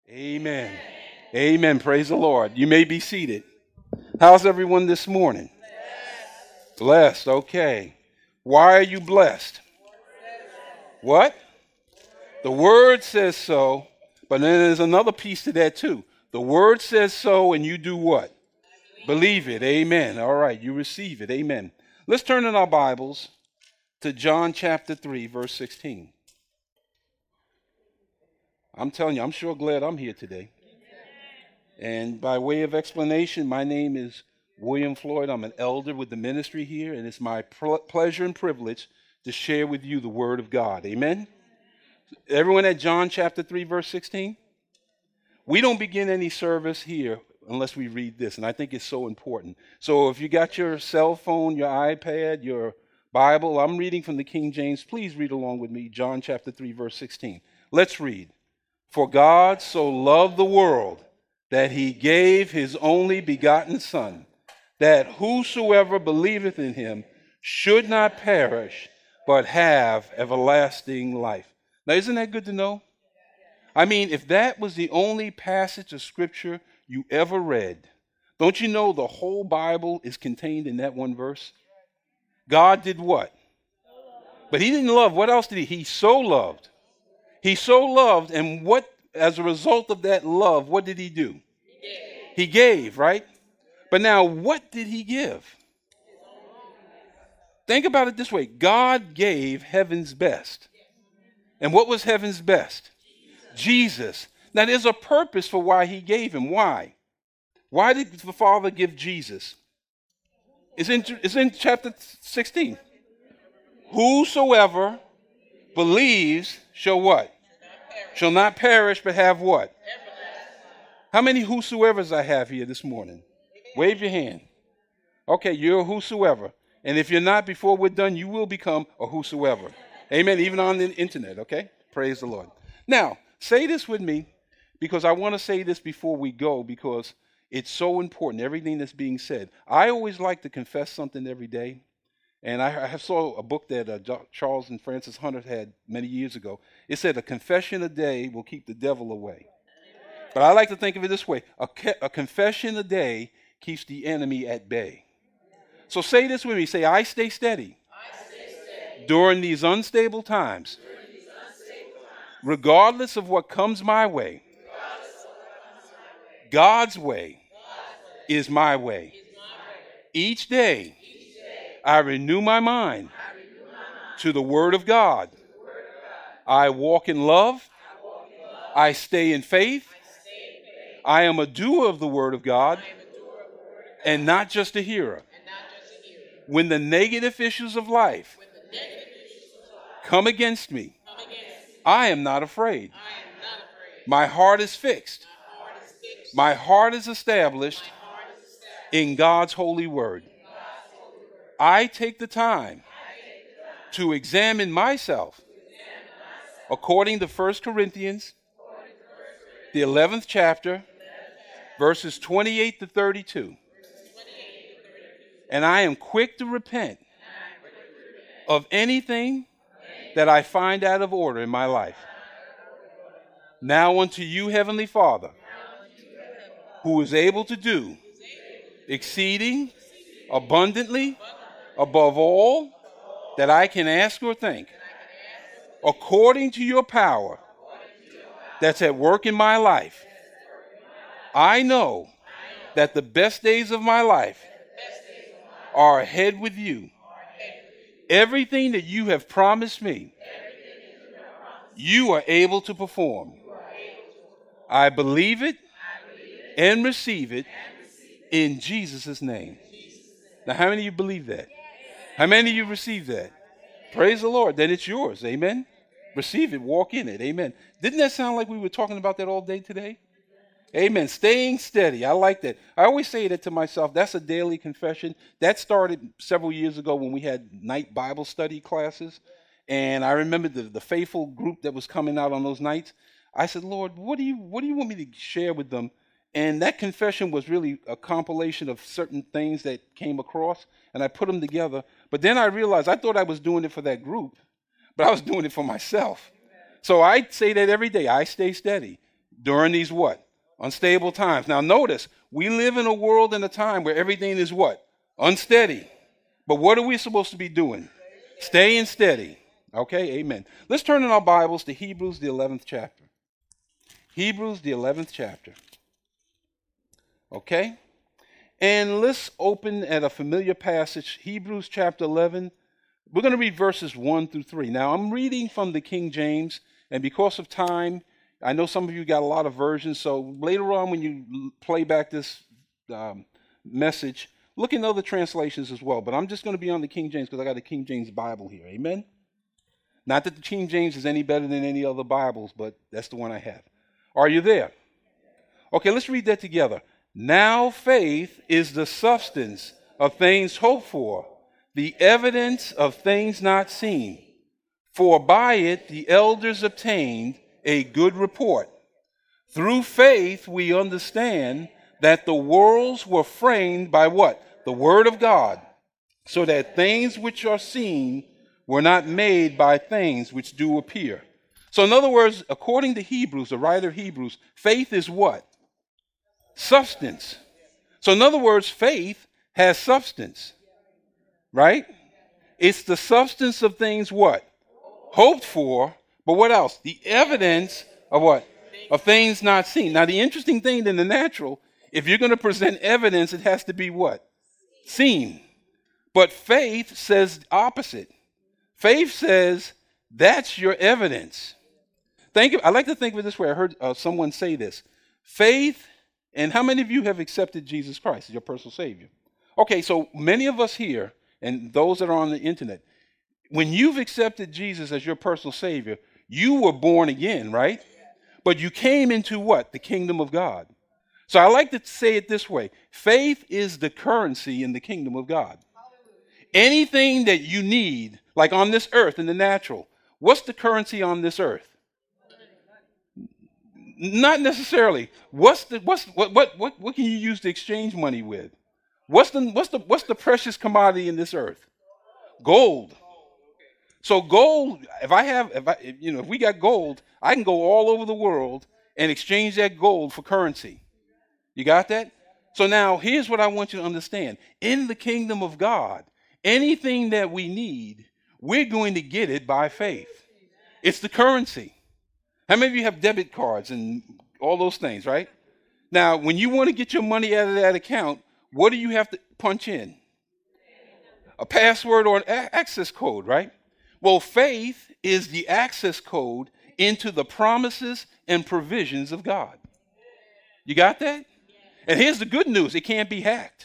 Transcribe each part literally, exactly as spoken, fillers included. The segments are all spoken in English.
Amen. Amen. Praise the Lord. You may be seated. How's everyone this morning? Blessed. Okay. Why are you blessed? What? The word says so, but then there's another piece to that too. The word says so, and you do what? Believe it. Amen. All right. You receive it. Amen. Let's turn in our Bibles to John chapter three, verse sixteen. I'm telling you, I'm sure glad I'm here today. And by way of explanation, my name is William Floyd. I'm an elder with the ministry here, and it's my pl- pleasure and privilege to share with you the word of God. Amen? Everyone at John chapter three, verse sixteen? We don't begin any service here unless we read this, and I think it's so important. So if you got your cell phone, your iPad, your Bible, I'm reading from the King James. Please read along with me, John chapter three, verse sixteen. Let's read. For God so loved the world that he gave his only begotten Son, that whosoever believeth in him should not perish, but have everlasting life. Now, isn't that good to know? I mean, if that was the only passage of Scripture you ever read, don't you know the whole Bible is contained in that one verse? God did what? But he didn't love. What else did he? He so loved. He so loved, and what, as a result of that love, what did he do? He gave, he gave, right? But now, what did he give? Think about it this way. God gave heaven's best. And what was heaven's best? Jesus. Now, there's a purpose for why he gave him. Why? Why did the Father give Jesus? It's in, it's in chapter sixteen. Whosoever believes shall what? Shall not perish, but have what? How many whosoevers I have here this morning? Wave your hand. Okay, you're a whosoever. And if you're not, before we're done, you will become a whosoever. Amen. Even on the internet, okay? Praise the Lord. Now, say this with me, because I want to say this before we go, because it's so important, everything that's being said. I always like to confess something every day. And I, I saw a book that uh, Charles and Francis Hunter had many years ago. It said, a confession a day will keep the devil away. But I like to think of it this way. A, a confession a day keeps the enemy at bay. So say this with me. Say, I stay steady, I stay steady. During these unstable times, during these unstable times. Regardless of what comes my way, comes my way. God's way, God's way is my way. Is my way. Each day, Each day I, renew my mind I renew my mind to the Word of God. The word of God. I walk in love. I, walk in love. I stay in faith. I, stay in faith. I am a doer of the Word of God, of the word of God. And not just a hearer. When the negative issues of life, issues of life come, against me, come against me, I am not afraid. Am not afraid. My heart is fixed. My heart is, fixed. My heart is established, heart is established in God's holy word. God's holy word. I take the time, take the time to examine myself, to examine myself according to First Corinthians, according to First Corinthians the eleventh chapter, eleventh chapter verses twenty-eight to thirty-two. And I am quick to repent of anything that I find out of order in my life. Now unto you, Heavenly Father, who is able to do exceeding abundantly above all that I can ask or think, according to your power that's at work in my life. I know that the best days of my life are ahead with you. Everything that you have promised me, you are able to perform. I believe it and receive it in Jesus' name. Now, how many of you believe that? How many of you receive that? Praise the Lord. Then it's yours. Amen. Receive it. Walk in it. Amen. Didn't that sound like we were talking about that all day today? Amen. Staying steady. I like that. I always say that to myself. That's a daily confession. That started several years ago when we had night Bible study classes. And I remember the, the faithful group that was coming out on those nights. I said, Lord, what do you what do you want me to share with them? And that confession was really a compilation of certain things that came across. And I put them together. But then I realized I thought I was doing it for that group, but I was doing it for myself. So I say that every day. I stay steady. during these what? Unstable times. Now notice, we live in a world and a time where everything is what? Unsteady. But what are we supposed to be doing? Staying steady. Okay, amen. Let's turn in our Bibles to Hebrews, the eleventh chapter. Hebrews, the eleventh chapter. Okay? And let's open at a familiar passage, Hebrews chapter eleven. We're going to read verses one through three. Now, I'm reading from the King James, and because of time, I know some of you got a lot of versions, so later on when you play back this um, message, look in other translations as well. But I'm just going to be on the King James because I got a King James Bible here. Amen? Not that the King James is any better than any other Bibles, but that's the one I have. Are you there? Okay, let's read that together. Now faith is the substance of things hoped for, the evidence of things not seen. For by it the elders obtained a good report. Through faith we understand that the worlds were framed by what? The word of God, so that things which are seen were not made by things which do appear. So in other words, according to Hebrews, the writer of Hebrews, faith is what? Substance. So in other words, faith has substance, right? It's the substance of things what? Hoped for, but what else? The evidence of what? Of things not seen. Now the interesting thing in the natural, if you're going to present evidence, it has to be what? Seen. But faith says opposite. Faith says that's your evidence. Think of, I like to think of it this way. I heard uh, someone say this. Faith, and how many of you have accepted Jesus Christ as your personal Savior? Okay, so many of us here, and those that are on the internet, when you've accepted Jesus as your personal Savior, you were born again, right? But you came into what? The kingdom of God. So I like to say it this way. Faith is the currency in the kingdom of God. Anything that you need, like on this earth in the natural, what's the currency on this earth? Not necessarily. What's the what's what what what what can you use to exchange money with? What's the what's the what's the precious commodity in this earth? Gold. So gold, if I have if I if, you know if we got gold, I can go all over the world and exchange that gold for currency. You got that? So now here's what I want you to understand. In the kingdom of God, anything that we need, we're going to get it by faith. It's the currency. How many of you have debit cards and all those things, right? Now, when you want to get your money out of that account, what do you have to punch in? A password or an a- access code, right? Well, faith is the access code into the promises and provisions of God. You got that? And here's the good news. It can't be hacked.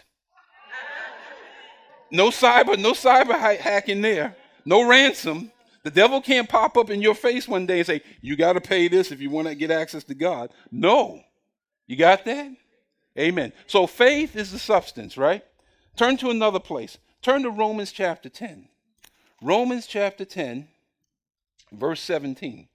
No cyber, no cyber hacking there. No ransom. The devil can't pop up in your face one day and say, you got to pay this if you want to get access to God. No. You got that? Amen. So faith is the substance, right? Turn to another place. Turn to Romans chapter ten. Romans chapter ten, verse seventeen.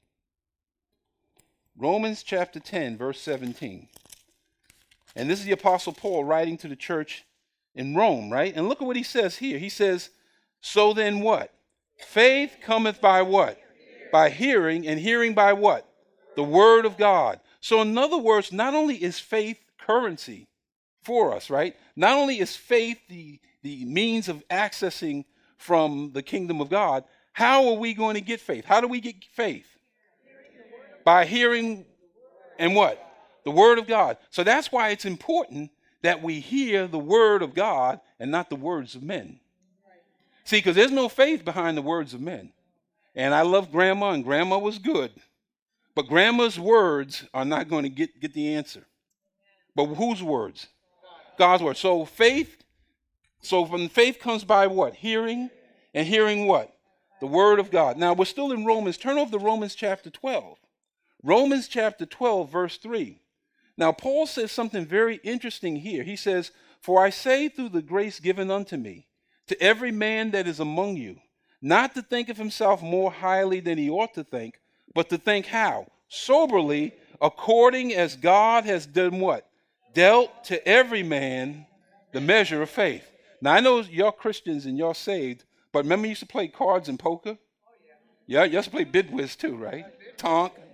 Romans chapter ten, verse seventeen. And this is the Apostle Paul writing to the church in Rome, right? And look at what he says here. He says, so then what? Faith cometh by what? By hearing, and hearing by what? The word of God. So in other words, not only is faith currency for us, right? Not only is faith the, the means of accessing from the kingdom of God, how are we going to get faith? How do we get faith? By hearing and what? The word of God. So that's why it's important that we hear the word of God and not the words of men. See, because there's no faith behind the words of men. And I love grandma, and grandma was good. But grandma's words are not going to get, get the answer. But whose words? God's word. So faith, so from faith comes by what? Hearing, and hearing what? The word of God. Now, we're still in Romans. Turn over to Romans chapter twelve. Romans chapter twelve, verse three. Now, Paul says something very interesting here. He says, for I say through the grace given unto me, to every man that is among you, not to think of himself more highly than he ought to think, but to think how? Soberly, according as God has done what? Dealt to every man the measure of faith. Now, I know y'all Christians and y'all saved, but remember you used to play cards and poker? Yeah, you used to play bid whist too, right? Tonk.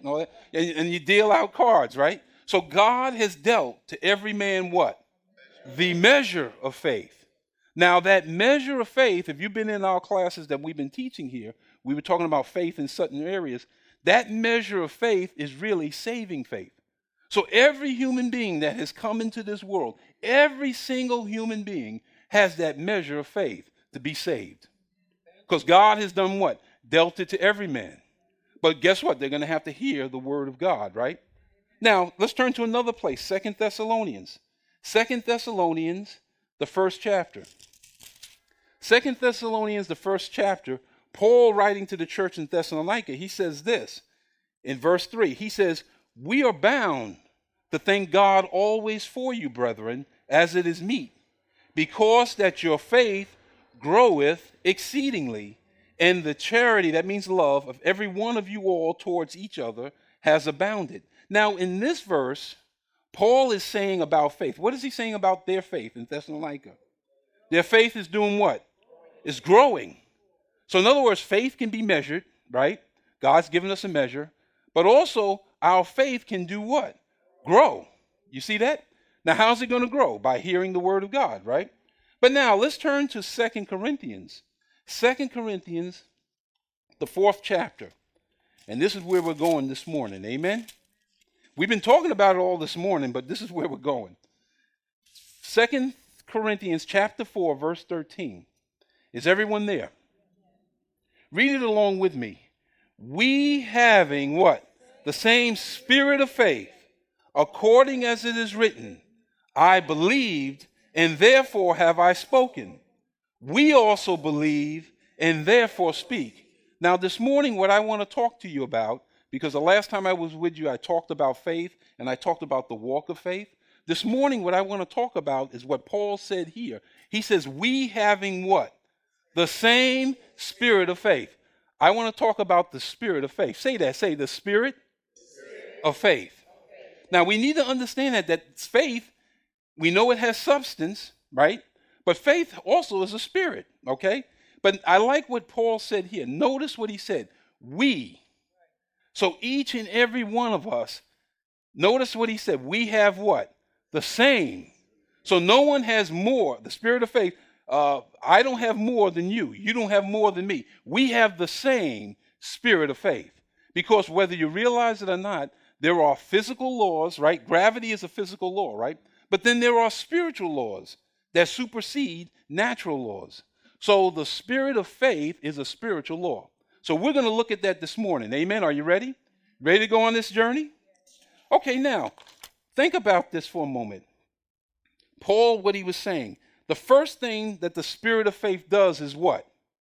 and all that, and, and you deal out cards, right? So God has dealt to every man what? The measure of faith. Now that measure of faith, if you've been in our classes that we've been teaching here, we were talking about faith in certain areas. That measure of faith is really saving faith. So every human being that has come into this world, every single human being has that measure of faith to be saved. Because God has done what? Dealt it to every man. But guess what? They're going to have to hear the word of God, right? Now, let's turn to another place, Second Thessalonians. Second Thessalonians, the first chapter. Second Thessalonians, the first chapter, Paul writing to the church in Thessalonica, he says this in verse three. He says, "We are bound to thank God always for you, brethren, as it is meet, because that your faith groweth exceedingly, and the charity," that means love, "of every one of you all towards each other has abounded." Now, in this verse, Paul is saying about faith. What is he saying about their faith in Thessalonica? Their faith is doing what? It's growing. So in other words, faith can be measured, right? God's given us a measure. But also, our faith can do what? Grow. You see that? Now, how's it going to grow? By hearing the word of God, right? But now, let's turn to Second Corinthians. Second Corinthians, the fourth chapter. And this is where we're going this morning. Amen? We've been talking about it all this morning, but this is where we're going. Second Corinthians chapter four, verse thirteen. Is everyone there? Read it along with me. "We having" what? "The same spirit of faith, according as it is written, I believed, and therefore have I spoken. We also believe, and therefore speak." Now this morning, what I want to talk to you about, because the last time I was with you, I talked about faith, and I talked about the walk of faith. This morning, what I want to talk about is what Paul said here. He says, "We having" what? "The same spirit of faith." I want to talk about the spirit of faith. Say that. Say the spirit, spirit. of faith. Now, we need to understand that, that faith, we know it has substance, right? But faith also is a spirit, okay? But I like what Paul said here. Notice what he said. We. So each and every one of us, notice what he said. We have what? The same. So no one has more. The spirit of faith. Uh, I don't have more than you. You don't have more than me. We have the same spirit of faith. Because whether you realize it or not, there are physical laws, right? Gravity is a physical law, right? But then there are spiritual laws that supersede natural laws. So the spirit of faith is a spiritual law. So we're going to look at that this morning. Amen. Are you ready? Ready to go on this journey? Okay, now, think about this for a moment. Paul, what he was saying. The first thing that the spirit of faith does is what?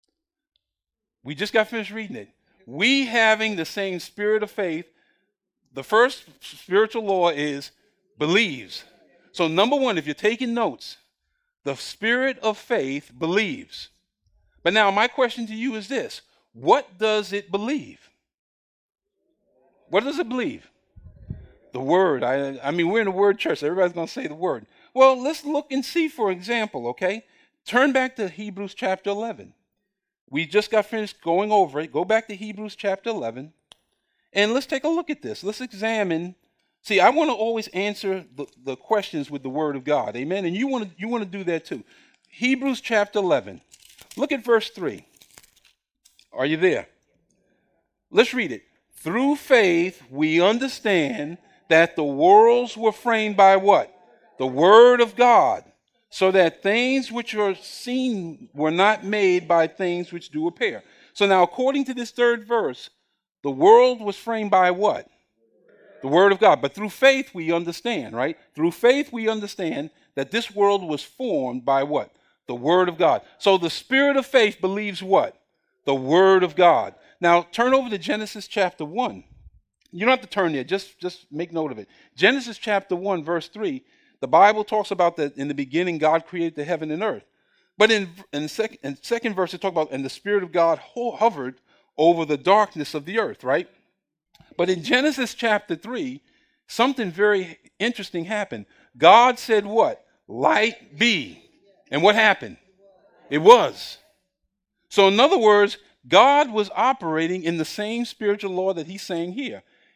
We just got finished reading it. We having the same spirit of faith, the first spiritual law is believes. So number one, if you're taking notes, the spirit of faith believes. But now my question to you is this. What does it believe? What does it believe? The word. I, I mean, we're in a word church. So everybody's going to say the word. Well, let's look and see, for example, okay? Turn back to Hebrews chapter eleven. We just got finished going over it. Go back to Hebrews chapter eleven. And let's take a look at this. Let's examine. See, I want to always answer the, the questions with the word of God. Amen? And you want to you want to do that too. Hebrews chapter eleven. Look at verse three. Are you there? Let's read it. "Through faith we understand that the worlds were framed by" what? "The word of God, so that things which are seen were not made by things which do appear." So now, according to this third verse, the world was framed by what? The word of God. But through faith we understand, right? Through faith we understand that this world was formed by what? The word of God. So the spirit of faith believes what? The word of God. Now, turn over to Genesis chapter one. You don't have to turn there. Just, just make note of it. Genesis chapter one, verse three. The Bible talks about that in the beginning, God created the heaven and earth. But in, in, sec, in second verse, it talks about, and the Spirit of God ho- hovered over the darkness of the earth, right? But in Genesis chapter three, something very interesting happened. God said what? Light be. And what happened? It was. So in other words, God was operating in the same spiritual law that he's saying here.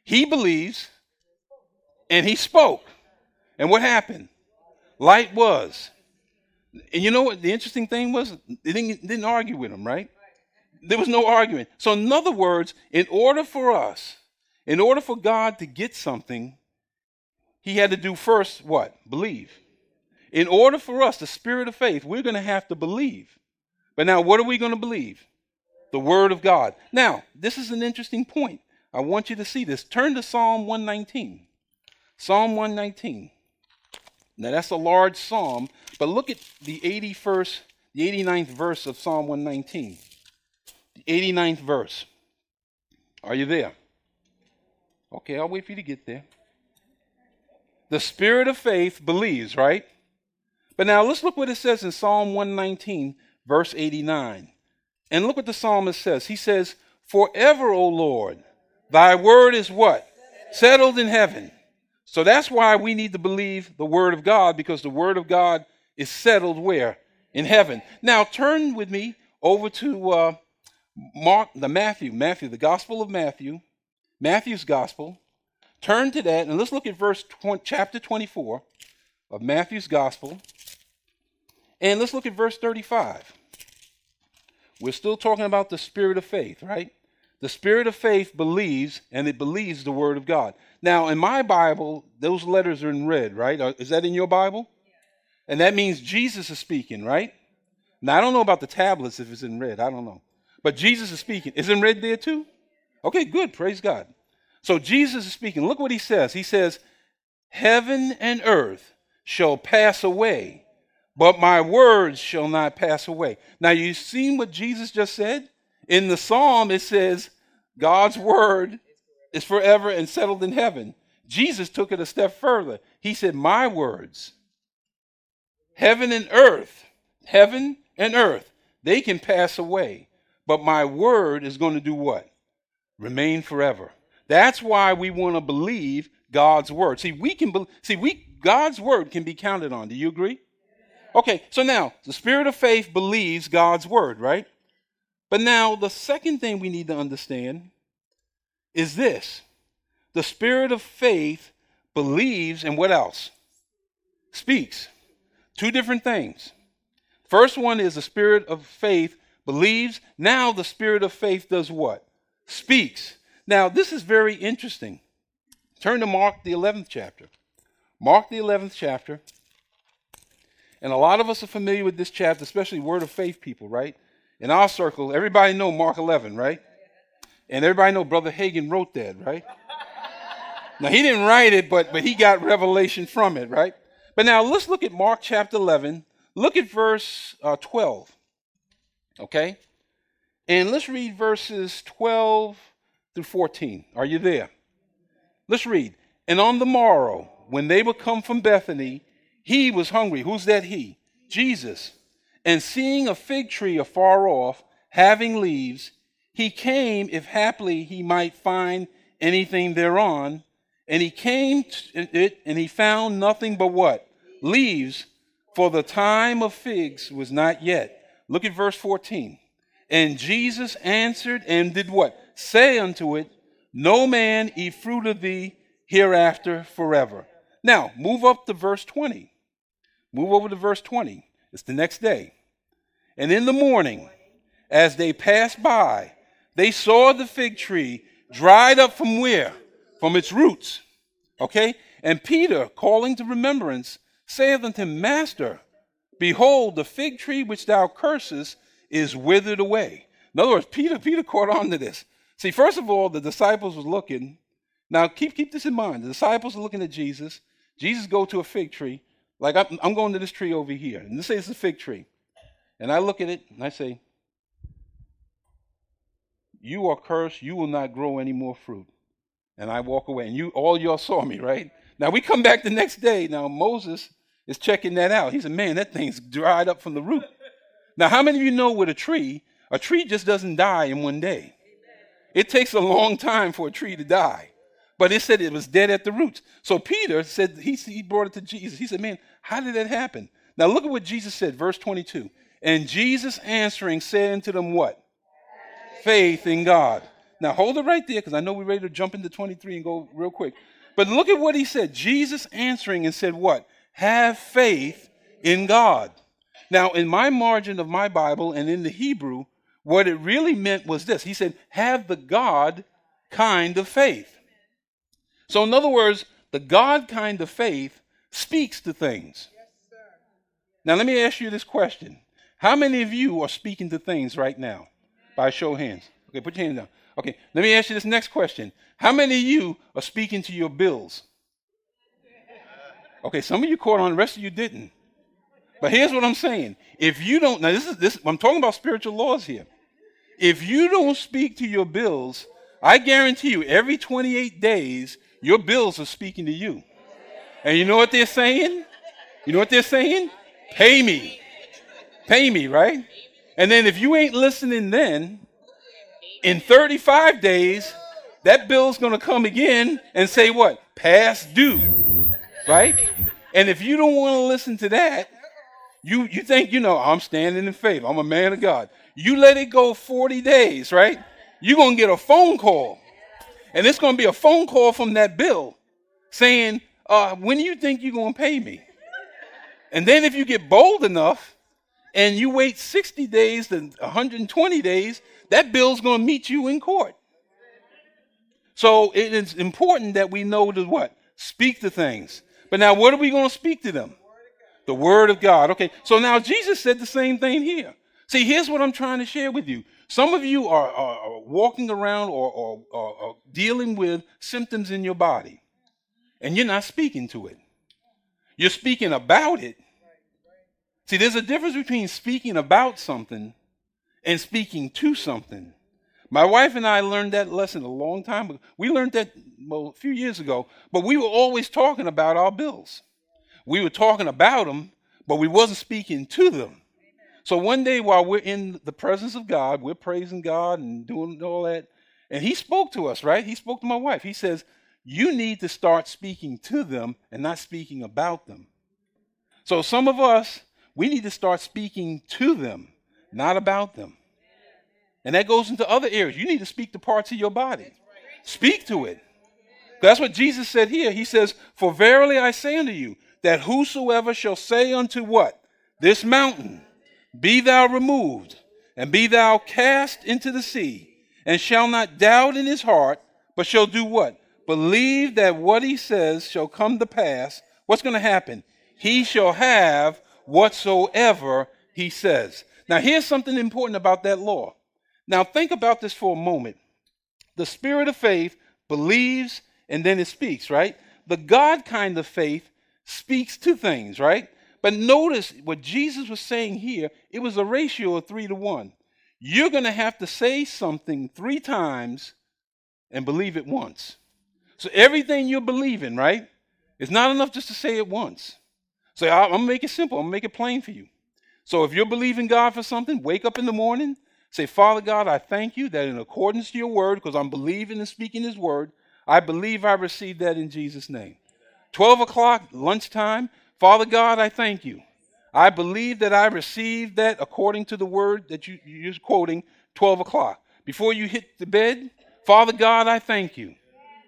He believes, and he spoke. And what happened? Light was. And you know what the interesting thing was? They didn't, didn't argue with him, right? There was no argument. So in other words, in order for us, in order for God to get something, he had to do first what? Believe. In order for us, the spirit of faith, we're going to have to believe. But now, what are we going to believe? The word of God. Now, this is an interesting point. I want you to see this. Turn to Psalm one nineteen. Psalm one nineteen. Now, that's a large psalm, but look at the eighty-first, the eighty-ninth verse of Psalm one nineteen. The eighty-ninth verse. Are you there? Okay, I'll wait for you to get there. The spirit of faith believes, right? But now let's look what it says in Psalm one nineteen, verse eighty-nine. And look what the psalmist says. He says, forever, O Lord, thy word is what? Settled in heaven. So that's why we need to believe the word of God, because the word of God is settled where? In heaven. Now turn with me over to uh, Mark, the Matthew, Matthew, the Gospel of Matthew, Matthew's Gospel. Turn to that, and let's look at verse twenty, chapter twenty-four of Matthew's Gospel. And let's look at verse thirty-five. We're still talking about the spirit of faith, right? The spirit of faith believes, and it believes the word of God. Now, in my Bible, those letters are in red, right? Is that in your Bible? And that means Jesus is speaking, right? Now, I don't know about the tablets if it's in red. I don't know. But Jesus is speaking. Is it in red there too? Okay, good. Praise God. So Jesus is speaking. Look what he says. He says, heaven and earth shall pass away, but my words shall not pass away. Now, you seen what Jesus just said? In the psalm, it says, God's word is forever and settled in heaven. Jesus took it a step further. He said, my words, heaven and earth, heaven and earth, they can pass away, but my word is going to do what? Remain forever. That's why we want to believe God's word. See, we can be, see, we God's word can be counted on. Do you agree? Okay, so now the spirit of faith believes God's word, right? But now the second thing we need to understand is this. The spirit of faith believes, and what else? Speaks. Two different things. First one is the spirit of faith believes. Now the spirit of faith does what? Speaks. Now this is very interesting. Turn to Mark the eleventh chapter. Mark the eleventh chapter. And a lot of us are familiar with this chapter, especially word of faith people, right? In our circle, everybody know Mark eleven, right? And everybody know Brother Hagin wrote that, right? Now, he didn't write it, but, but he got revelation from it, right? But now let's look at Mark chapter eleven. Look at verse uh, twelve, okay? And let's read verses twelve through fourteen. Are you there? Let's read. And on the morrow, when they would come from Bethany, he was hungry. Who's that he? Jesus. And seeing a fig tree afar off, having leaves, he came, if haply he might find anything thereon. And he came to it, and he found nothing but what? Leaves, for the time of figs was not yet. Look at verse fourteen. And Jesus answered and did what? Say unto it, no man eat fruit of thee hereafter forever. Now, move up to verse twenty. Move over to verse twenty. It's the next day. And in the morning, as they passed by, they saw the fig tree dried up from where? From its roots. Okay? And Peter, calling to remembrance, saith unto him, Master, behold, the fig tree which thou cursest is withered away. In other words, Peter, Peter caught on to this. See, first of all, the disciples was looking. Now, keep, keep this in mind. The disciples are looking at Jesus. Jesus go to a fig tree. Like, I'm, I'm going to this tree over here. And this is a fig tree. And I look at it, and I say, you are cursed. You will not grow any more fruit. And I walk away. And you, all y'all saw me, right? Now, we come back the next day. Now, Moses is checking that out. He said, man, that thing's dried up from the root. Now, how many of you know with a tree, a tree just doesn't die in one day? It takes a long time for a tree to die. But it said it was dead at the roots. So Peter said, he, he brought it to Jesus. He said, man, how did that happen? Now, look at what Jesus said, verse twenty-two. And Jesus answering said unto them what? Faith in God. Now hold it right there because I know we're ready to jump into twenty-three and go real quick. But look at what he said. Jesus answering and said what? Have faith in God. Now in my margin of my Bible and in the Hebrew, what it really meant was this. He said, have the God kind of faith. So in other words, the God kind of faith speaks to things. Now let me ask you this question. How many of you are speaking to things right now? By a show of hands. Okay, put your hand down. Okay, let me ask you this next question. How many of you are speaking to your bills? Okay, some of you caught on, the rest of you didn't. But here's what I'm saying. If you don't, now this is this, I'm talking about spiritual laws here. If you don't speak to your bills, I guarantee you every twenty-eight days, your bills are speaking to you. And you know what they're saying? You know what they're saying? Pay me. Pay me, right? And then if you ain't listening then, in thirty-five days, that bill's going to come again and say what? Past due, right? And if you don't want to listen to that, you, you think, you know, I'm standing in faith. I'm a man of God. You let it go forty days, right? You're going to get a phone call. And it's going to be a phone call from that bill saying, uh, when do you think you're going to pay me? And then if you get bold enough and you wait sixty days to one hundred twenty days, that bill's going to meet you in court. So it is important that we know to what? Speak to things. But now what are we going to speak to them? The word of God. Okay, so now Jesus said the same thing here. See, here's what I'm trying to share with you. Some of you are, are, are walking around or, or, or, or dealing with symptoms in your body, and you're not speaking to it. You're speaking about it. See, there's a difference between speaking about something and speaking to something. My wife and I learned that lesson a long time ago. We learned that well, a few years ago, but we were always talking about our bills. We were talking about them, but we wasn't speaking to them. So one day while we're in the presence of God, we're praising God and doing all that, and he spoke to us, right? He spoke to my wife. He says, you need to start speaking to them and not speaking about them. So some of us, we need to start speaking to them, not about them. And that goes into other areas. You need to speak to parts of your body. Speak to it. That's what Jesus said here. He says, for verily I say unto you, that whosoever shall say unto what? This mountain, be thou removed, and be thou cast into the sea, and shall not doubt in his heart, but shall do what? Believe that what he says shall come to pass. What's going to happen? He shall have whatsoever he says. Now, here's something important about that law. Now, think about this for a moment. The spirit of faith believes and then it speaks, right? The God kind of faith speaks to things, right? But notice what Jesus was saying here, it was a ratio of three to one. You're going to have to say something three times and believe it once. So everything you're believing, right? It's not enough just to say it once. So I'm going to make it simple. I'm going to make it plain for you. So if you're believing God for something, wake up in the morning, say, Father God, I thank you that in accordance to your word, because I'm believing and speaking his word, I believe I received that in Jesus' name. twelve o'clock, lunchtime, Father God, I thank you. I believe that I received that according to the word that you, you're quoting, twelve o'clock. Before you hit the bed, Father God, I thank you.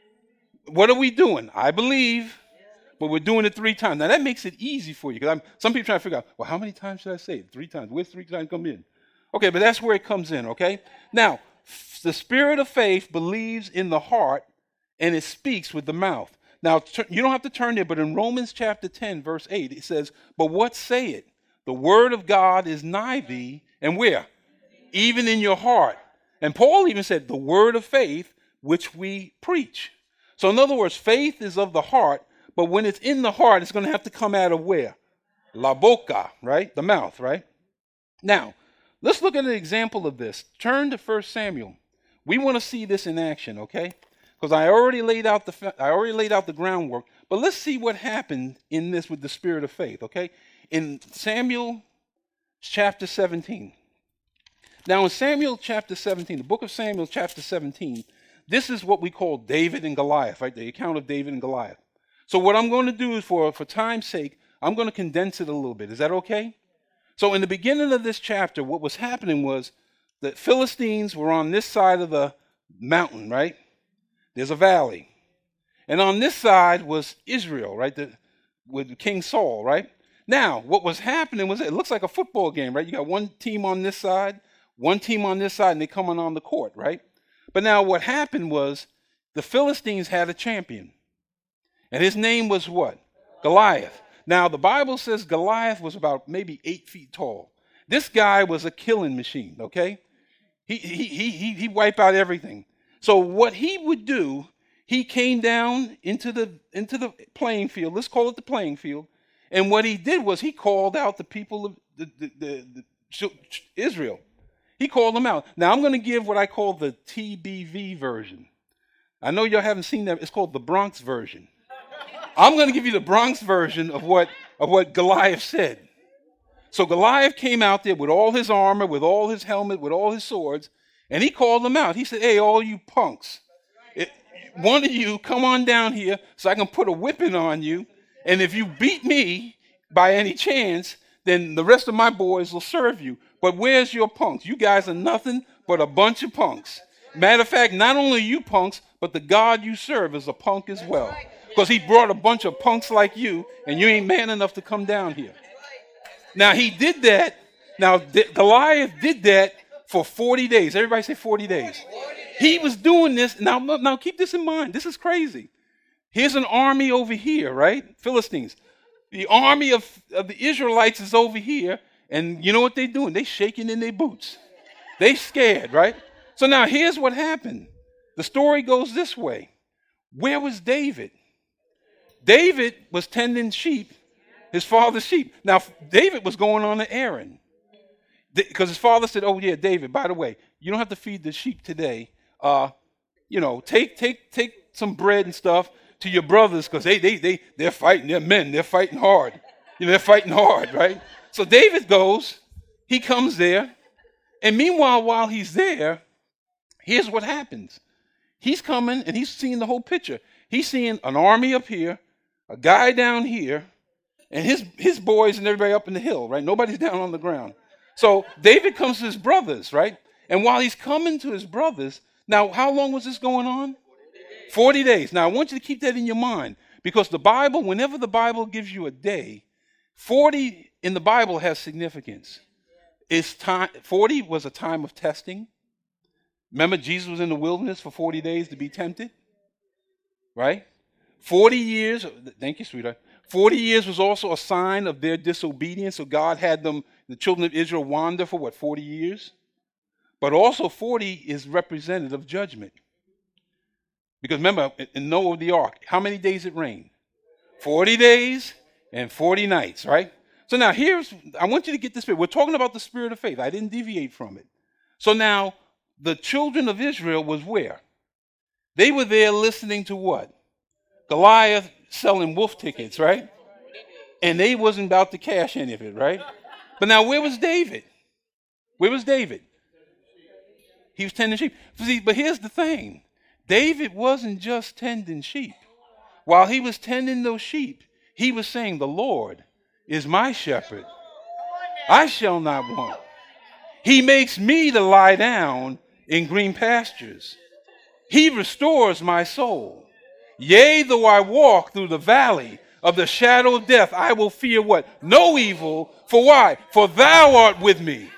What are we doing? I believe, but we're doing it three times. Now, that makes it easy for you, because I'm, some people trying to figure out, well, how many times should I say it? Three times. Where's three times come in? Okay, but that's where it comes in, okay? Now, the spirit of faith believes in the heart, and it speaks with the mouth. Now, you don't have to turn there, but in Romans chapter ten, verse eight, it says, but what say it? The word of God is nigh thee, and where? Even in your heart. And Paul even said, the word of faith, which we preach. So in other words, faith is of the heart, but when it's in the heart, it's going to have to come out of where? La boca, right? The mouth, right? Now, let's look at an example of this. Turn to First Samuel. We want to see this in action, okay? Because I already laid out the I already laid out the groundwork. But let's see what happened in this with the spirit of faith, okay? In Samuel chapter seventeen. Now in Samuel chapter seventeen, the book of Samuel chapter seventeen, this is what we call David and Goliath, right? The account of David and Goliath. So what I'm going to do is, for, for time's sake, I'm going to condense it a little bit. Is that okay? So in the beginning of this chapter, what was happening was that Philistines were on this side of the mountain, right? There's a valley. And on this side was Israel, right? The, with King Saul, right? Now, what was happening was it looks like a football game, right? You got one team on this side, one team on this side, and they coming on the court, right? But now what happened was the Philistines had a champion. And his name was what? Goliath. Now, the Bible says Goliath was about maybe eight feet tall. This guy was a killing machine, okay? He, he, he, he, he wiped out everything. So what he would do, he came down into the, into the playing field. Let's call it the playing field. And what he did was he called out the people of the, the, the, the Israel. He called them out. Now, I'm going to give what I call the T B V version. I know y'all haven't seen that. It's called the Bronx version. I'm going to give you the Bronx version of what, of what Goliath said. So Goliath came out there with all his armor, with all his helmet, with all his swords, and he called them out. He said, hey, all you punks, it, one of you come on down here so I can put a whipping on you, and if you beat me by any chance, then the rest of my boys will serve you. But where's your punks? You guys are nothing but a bunch of punks. Matter of fact, not only you punks, but the God you serve is a punk as well. Because he brought a bunch of punks like you, and you ain't man enough to come down here. Now, he did that. Now, Goliath did that for forty days. Everybody say forty days. He was doing this. Now, now keep this in mind. This is crazy. Here's an army over here, right? Philistines. The army of, of the Israelites is over here. And you know what they're doing? They shaking in their boots. They scared, right? So now here's what happened. The story goes this way. Where was David? David was tending sheep, his father's sheep. Now, David was going on an errand because his father said, oh, yeah, David, by the way, you don't have to feed the sheep today. Uh, you know, take take take some bread and stuff to your brothers because they, they, they, they're fighting. They're men. They're fighting hard. You know, they're fighting hard, right? So David goes. He comes there. And meanwhile, while he's there, here's what happens. He's coming, and he's seeing the whole picture. He's seeing an army up here, a guy down here, and his, his boys and everybody up in the hill, right? Nobody's down on the ground. So David comes to his brothers, right? And while he's coming to his brothers, now how long was this going on? forty days. Now I want you to keep that in your mind because the Bible, whenever the Bible gives you a day, forty in the Bible has significance. It's time, forty was a time of testing. Remember, Jesus was in the wilderness for forty days to be tempted, right? forty years, thank you, sweetheart. forty years was also a sign of their disobedience. So God had them, the children of Israel, wander for what, forty years? But also forty is representative of judgment. Because remember, in Noah the ark, how many days it rained? forty days and forty nights, right? So now here's, I want you to get this spirit. We're talking about the spirit of faith. I didn't deviate from it. So now, the children of Israel was where? They were there listening to what? Goliath selling wolf tickets, right? And they wasn't about to cash any of it, right? But now where was David? Where was David? He was tending sheep. See, but here's the thing. David wasn't just tending sheep. While he was tending those sheep, he was saying, the Lord is my shepherd. I shall not want. He makes me to lie down in green pastures. He restores my soul. Yea, though I walk through the valley of the shadow of death, I will fear what? No evil. For why? For thou art with me.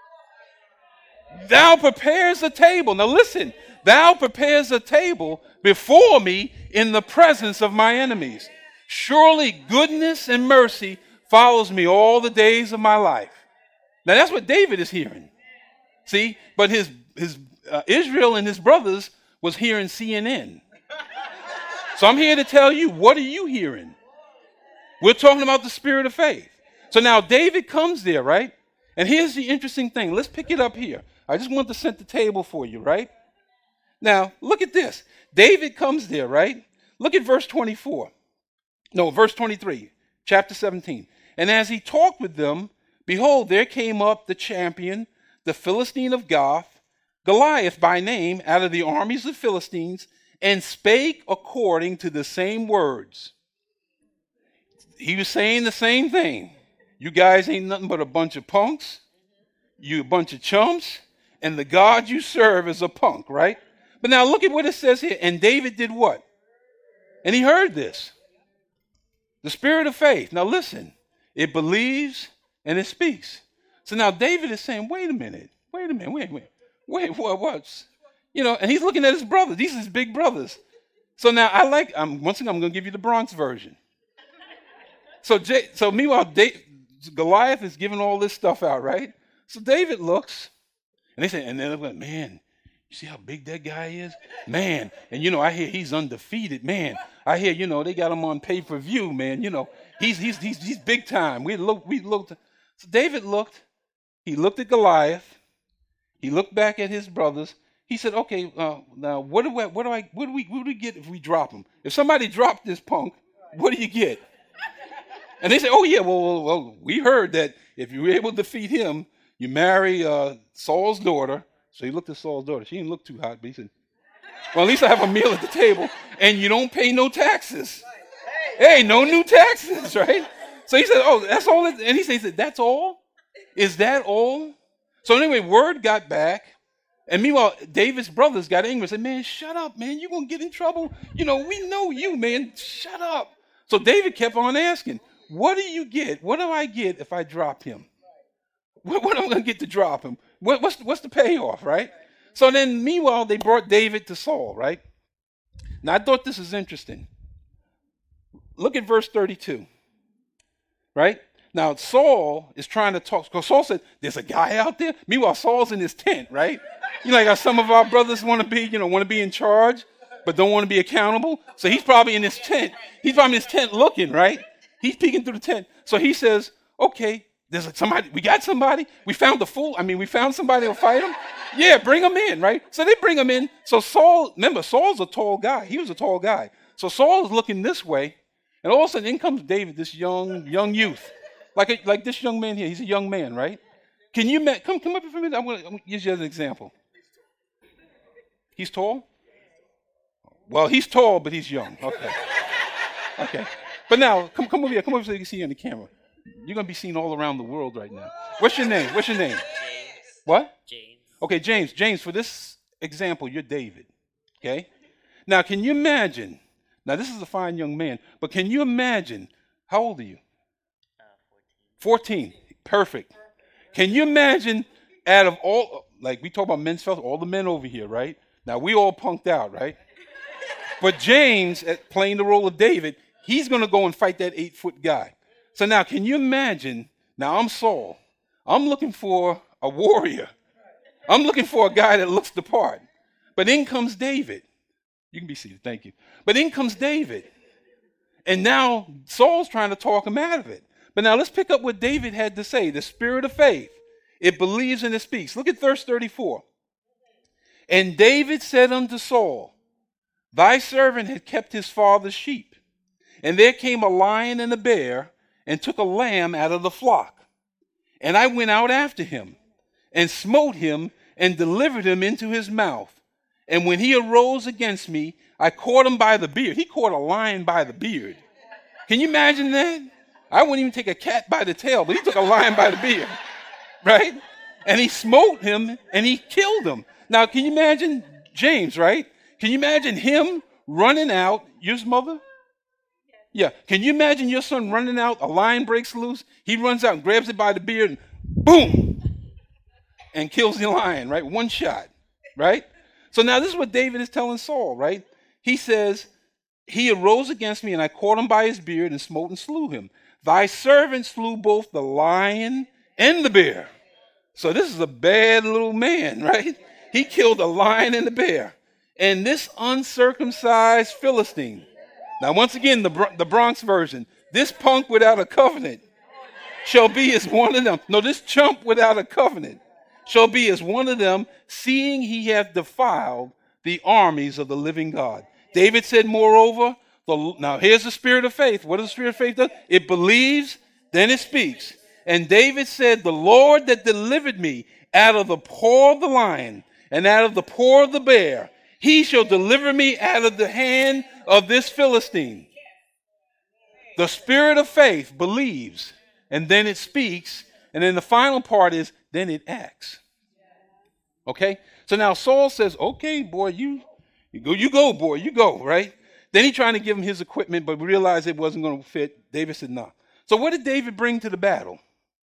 Thou prepares a table. Now listen, thou prepares a table before me in the presence of my enemies. Surely goodness and mercy follows me all the days of my life. Now that's what David is hearing. See, but his his uh, Israel and his brothers was hearing C N N. So I'm here to tell you, what are you hearing? We're talking about the spirit of faith. So now David comes there, right? And here's the interesting thing. Let's pick it up here. I just want to set the table for you, right? Now, look at this. David comes there, right? Look at verse twenty-four. No, verse twenty-three, chapter seventeen. And as he talked with them, behold, there came up the champion, the Philistine of Gath, Goliath by name, out of the armies of the Philistines, and spake according to the same words. He was saying the same thing. You guys ain't nothing but a bunch of punks. You a bunch of chumps. And the God you serve is a punk, right? But now look at what it says here. And David did what? And he heard this. The spirit of faith. Now listen, it believes and it speaks. So now David is saying, wait a minute, wait a minute, wait a minute, wait, what, what's, you know, and he's looking at his brothers. These are his big brothers. So now I like, um, once again, I'm going to give you the Bronx version. So, J, so meanwhile, Dave, Goliath is giving all this stuff out, right? So David looks, and they say, and then they're like, man, you see how big that guy is? Man, and you know, I hear he's undefeated, man. I hear, you know, they got him on pay-per-view, man. You know, he's he's he's he's big time. We looked, we looked. So David looked, he looked at Goliath, he looked back at his brothers. He said, okay, uh, now what do I, what do I, what do we, what do we get if we drop him? If somebody dropped this punk, what do you get? And they say, oh yeah, well, well, well, we heard that if you were able to defeat him, you marry uh, Saul's daughter. So he looked at Saul's daughter. She didn't look too hot, but he said, well, at least I have a meal at the table, and you don't pay no taxes. Hey, no new taxes, right? So he said, oh, that's all. It, and he said, that's all? Is that all? So anyway, word got back. And meanwhile, David's brothers got angry and said, man, shut up, man. You're going to get in trouble. You know, we know you, man. Shut up. So David kept on asking, what do you get? What do I get if I drop him? What, what am I going to get to drop him? What, what's, what's the payoff, right? So then, meanwhile, they brought David to Saul, right? Now, I thought this is interesting. Look at verse thirty-two, right? Now, Saul is trying to talk, because Saul said, there's a guy out there. Meanwhile, Saul's in his tent, right? You know, like how some of our brothers want to be, you know, want to be in charge, but don't want to be accountable. So he's probably in his tent. He's probably in his tent looking, right? He's peeking through the tent. So he says, okay, there's somebody, we got somebody. We found the fool. I mean, we found somebody to fight him. Yeah, bring him in, right? So they bring him in. So Saul, remember, Saul's a tall guy. He was a tall guy. So Saul is looking this way, and all of a sudden in comes David, this young, young youth. Like a, like this young man here. He's a young man, right? Can you, ma- come, come up here for a minute. I'm going to use you as an example. He's tall? Well, he's tall, but he's young. Okay. Okay. But now, come, come over here. Come over so you can see you on the camera. You're going to be seen all around the world right now. What's your name? What's your name? James. What? James. Okay, James. James, for this example, you're David. Okay? Now, can you imagine? Now, this is a fine young man, but can you imagine? How old are you? Uh, fourteen. fourteen. Perfect. Can you imagine out of all, like we talk about men's fellowship, all the men over here, right? Now, we all punked out, right? But James, at playing the role of David, he's going to go and fight that eight-foot guy. So now, can you imagine? Now, I'm Saul. I'm looking for a warrior. I'm looking for a guy that looks the part. But in comes David. You can be seated. Thank you. But in comes David. And now Saul's trying to talk him out of it. But now let's pick up what David had to say. The spirit of faith. It believes and it speaks. Look at verse thirty-four. And David said unto Saul, thy servant had kept his father's sheep. And there came a lion and a bear, and took a lamb out of the flock. And I went out after him, and smote him, and delivered him into his mouth. And when he arose against me, I caught him by the beard. He caught a lion by the beard. Can you imagine that? I wouldn't even take a cat by the tail, but he took a lion by the beard, right? And he smote him, and he killed him. Now, can you imagine James, right? Can you imagine him running out, your mother? Yeah. Can you imagine your son running out, a lion breaks loose, he runs out and grabs it by the beard, and boom, and kills the lion, right? One shot, right? So now this is what David is telling Saul, right? He says, he arose against me, and I caught him by his beard, and smote and slew him. Thy servant slew both the lion and the bear. So this is a bad little man, right? He killed the lion and the bear. And this uncircumcised Philistine. Now, once again, the, the Bronx version. This punk without a covenant shall be as one of them. No, this chump without a covenant shall be as one of them, seeing he hath defiled the armies of the living God. David said, moreover, the, now here's the spirit of faith. What does the spirit of faith do? It believes, then it speaks. And David said, the Lord that delivered me out of the paw of the lion and out of the paw of the bear, he shall deliver me out of the hand of this Philistine. The spirit of faith believes, and then it speaks, and then the final part is, then it acts. Okay? So now Saul says, okay, boy, you You go, you go, boy, you go, right? Then he trying to give him his equipment, but realized it wasn't going to fit. David said, no. So what did David bring to the battle?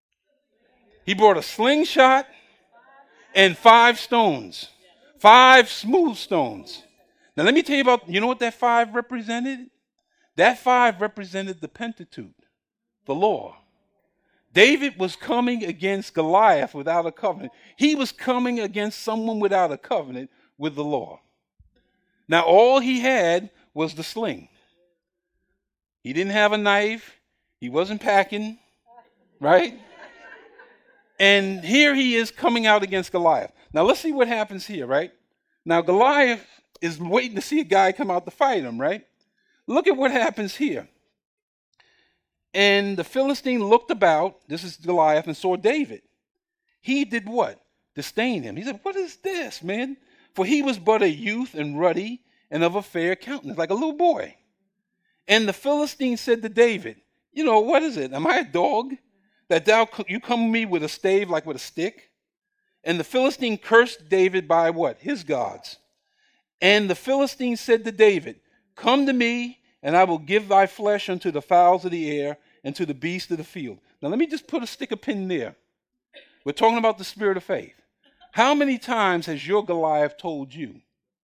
He brought a slingshot and five stones, five smooth stones. Now let me tell you about, you know what that five represented? That five represented the Pentateuch, the law. David was coming against Goliath without a covenant. He was coming against someone without a covenant with the law. Now all he had was the sling. He didn't have a knife. He wasn't packing, right? And here he is coming out against Goliath. Now let's see what happens here, right? Now Goliath is waiting to see a guy come out to fight him, right? Look at what happens here. And the Philistine looked about, this is Goliath, and saw David. He did what? Disdained him. He said, what is this, man? For he was but a youth and ruddy and of a fair countenance, like a little boy. And the Philistine said to David, you know, what is it? Am I a dog that thou you come to me with a stave like with a stick? And the Philistine cursed David by what? His gods. And the Philistine said to David, come to me, and I will give thy flesh unto the fowls of the air and to the beasts of the field. Now let me just put a stick a pin there. We're talking about the spirit of faith. How many times has your Goliath told you?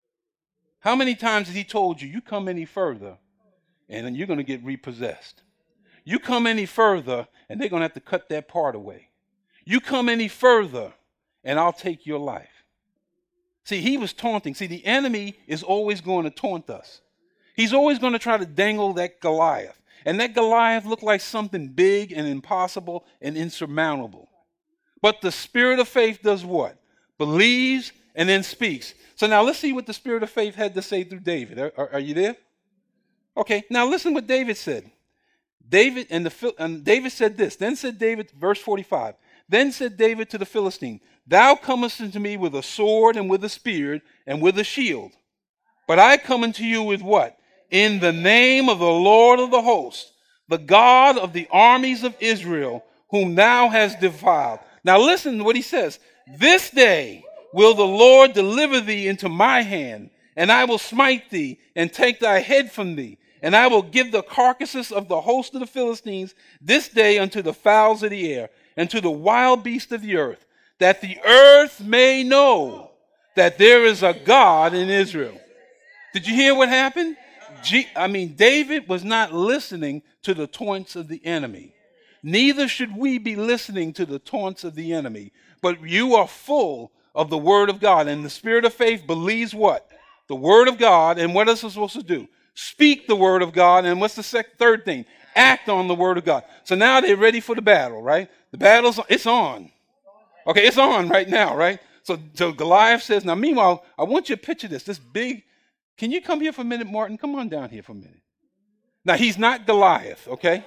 How many times has he told you, you come any further, and then you're going to get repossessed? You come any further, and they're going to have to cut that part away. You come any further, and I'll take your life. See, he was taunting. See, the enemy is always going to taunt us. He's always going to try to dangle that Goliath. And that Goliath looked like something big and impossible and insurmountable. But the spirit of faith does what? Believes and then speaks. So now let's see what the spirit of faith had to say through David. Are, are, are you there? Okay, now listen what David said. David and the and David said this. Then said David, verse forty-five. Then said David to the Philistine, thou comest unto me with a sword and with a spear and with a shield. But I come unto you with what? In the name of the Lord of the hosts, the God of the armies of Israel, whom thou hast defiled. Now listen to what he says. This day will the Lord deliver thee into my hand, and I will smite thee and take thy head from thee. And I will give the carcasses of the host of the Philistines this day unto the fowls of the air and to the wild beasts of the earth, that the earth may know that there is a God in Israel. Did you hear what happened? G- I mean, David was not listening to the taunts of the enemy. Neither should we be listening to the taunts of the enemy. But you are full of the word of God. And the spirit of faith believes what? The word of God. And what is it supposed to do? Speak the word of God. And what's the sec- third thing? Act on the word of God. So now they're ready for the battle, right? The battle's, it's on. Okay, it's on right now, right? So, so Goliath says, now meanwhile, I want you to picture this, this big, can you come here for a minute, Martin? Come on down here for a minute. Now, he's not Goliath, okay?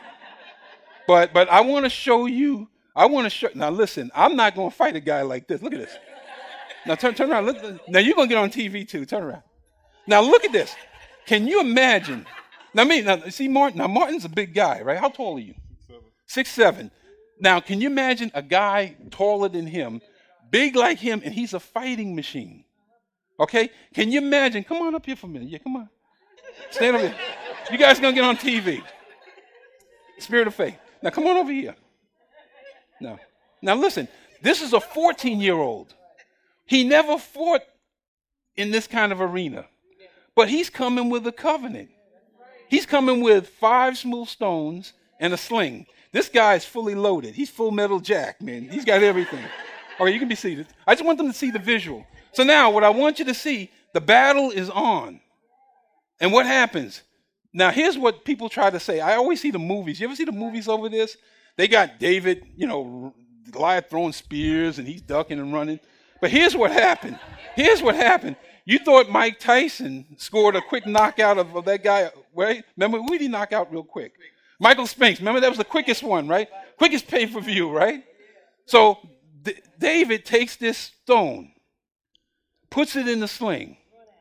But but I want to show you, I want to show, now listen, I'm not going to fight a guy like this. Look at this. Now, turn, turn around. Look, now, you're going to get on T V, too. Turn around. Now, look at this. Can you imagine? Now, me, now, see, Martin, now, Martin's a big guy, right? How tall are you? Six, seven. Six, seven. Now, can you imagine a guy taller than him, big like him, and he's a fighting machine? Okay? Can you imagine? Come on up here for a minute. Yeah, come on. Stand over here. You guys are going to get on T V. Spirit of faith. Now, come on over here. Now, now listen. This is a fourteen-year-old. He never fought in this kind of arena. But he's coming with a covenant. He's coming with five smooth stones and a sling. This guy is fully loaded. He's full metal jack, man. He's got everything. All right, you can be seated. I just want them to see the visual. So now what I want you to see, the battle is on. And what happens? Now, here's what people try to say. I always see the movies. You ever see the movies over this? They got David, you know, Goliath throwing spears, and he's ducking and running. But here's what happened. Here's what happened. You thought Mike Tyson scored a quick knockout of, of that guy, right? Remember, who did he knock out real quick? Michael Spinks. Remember, that was the quickest one, right? Quickest pay-per-view, right? So D- David takes this stone, puts it in the sling,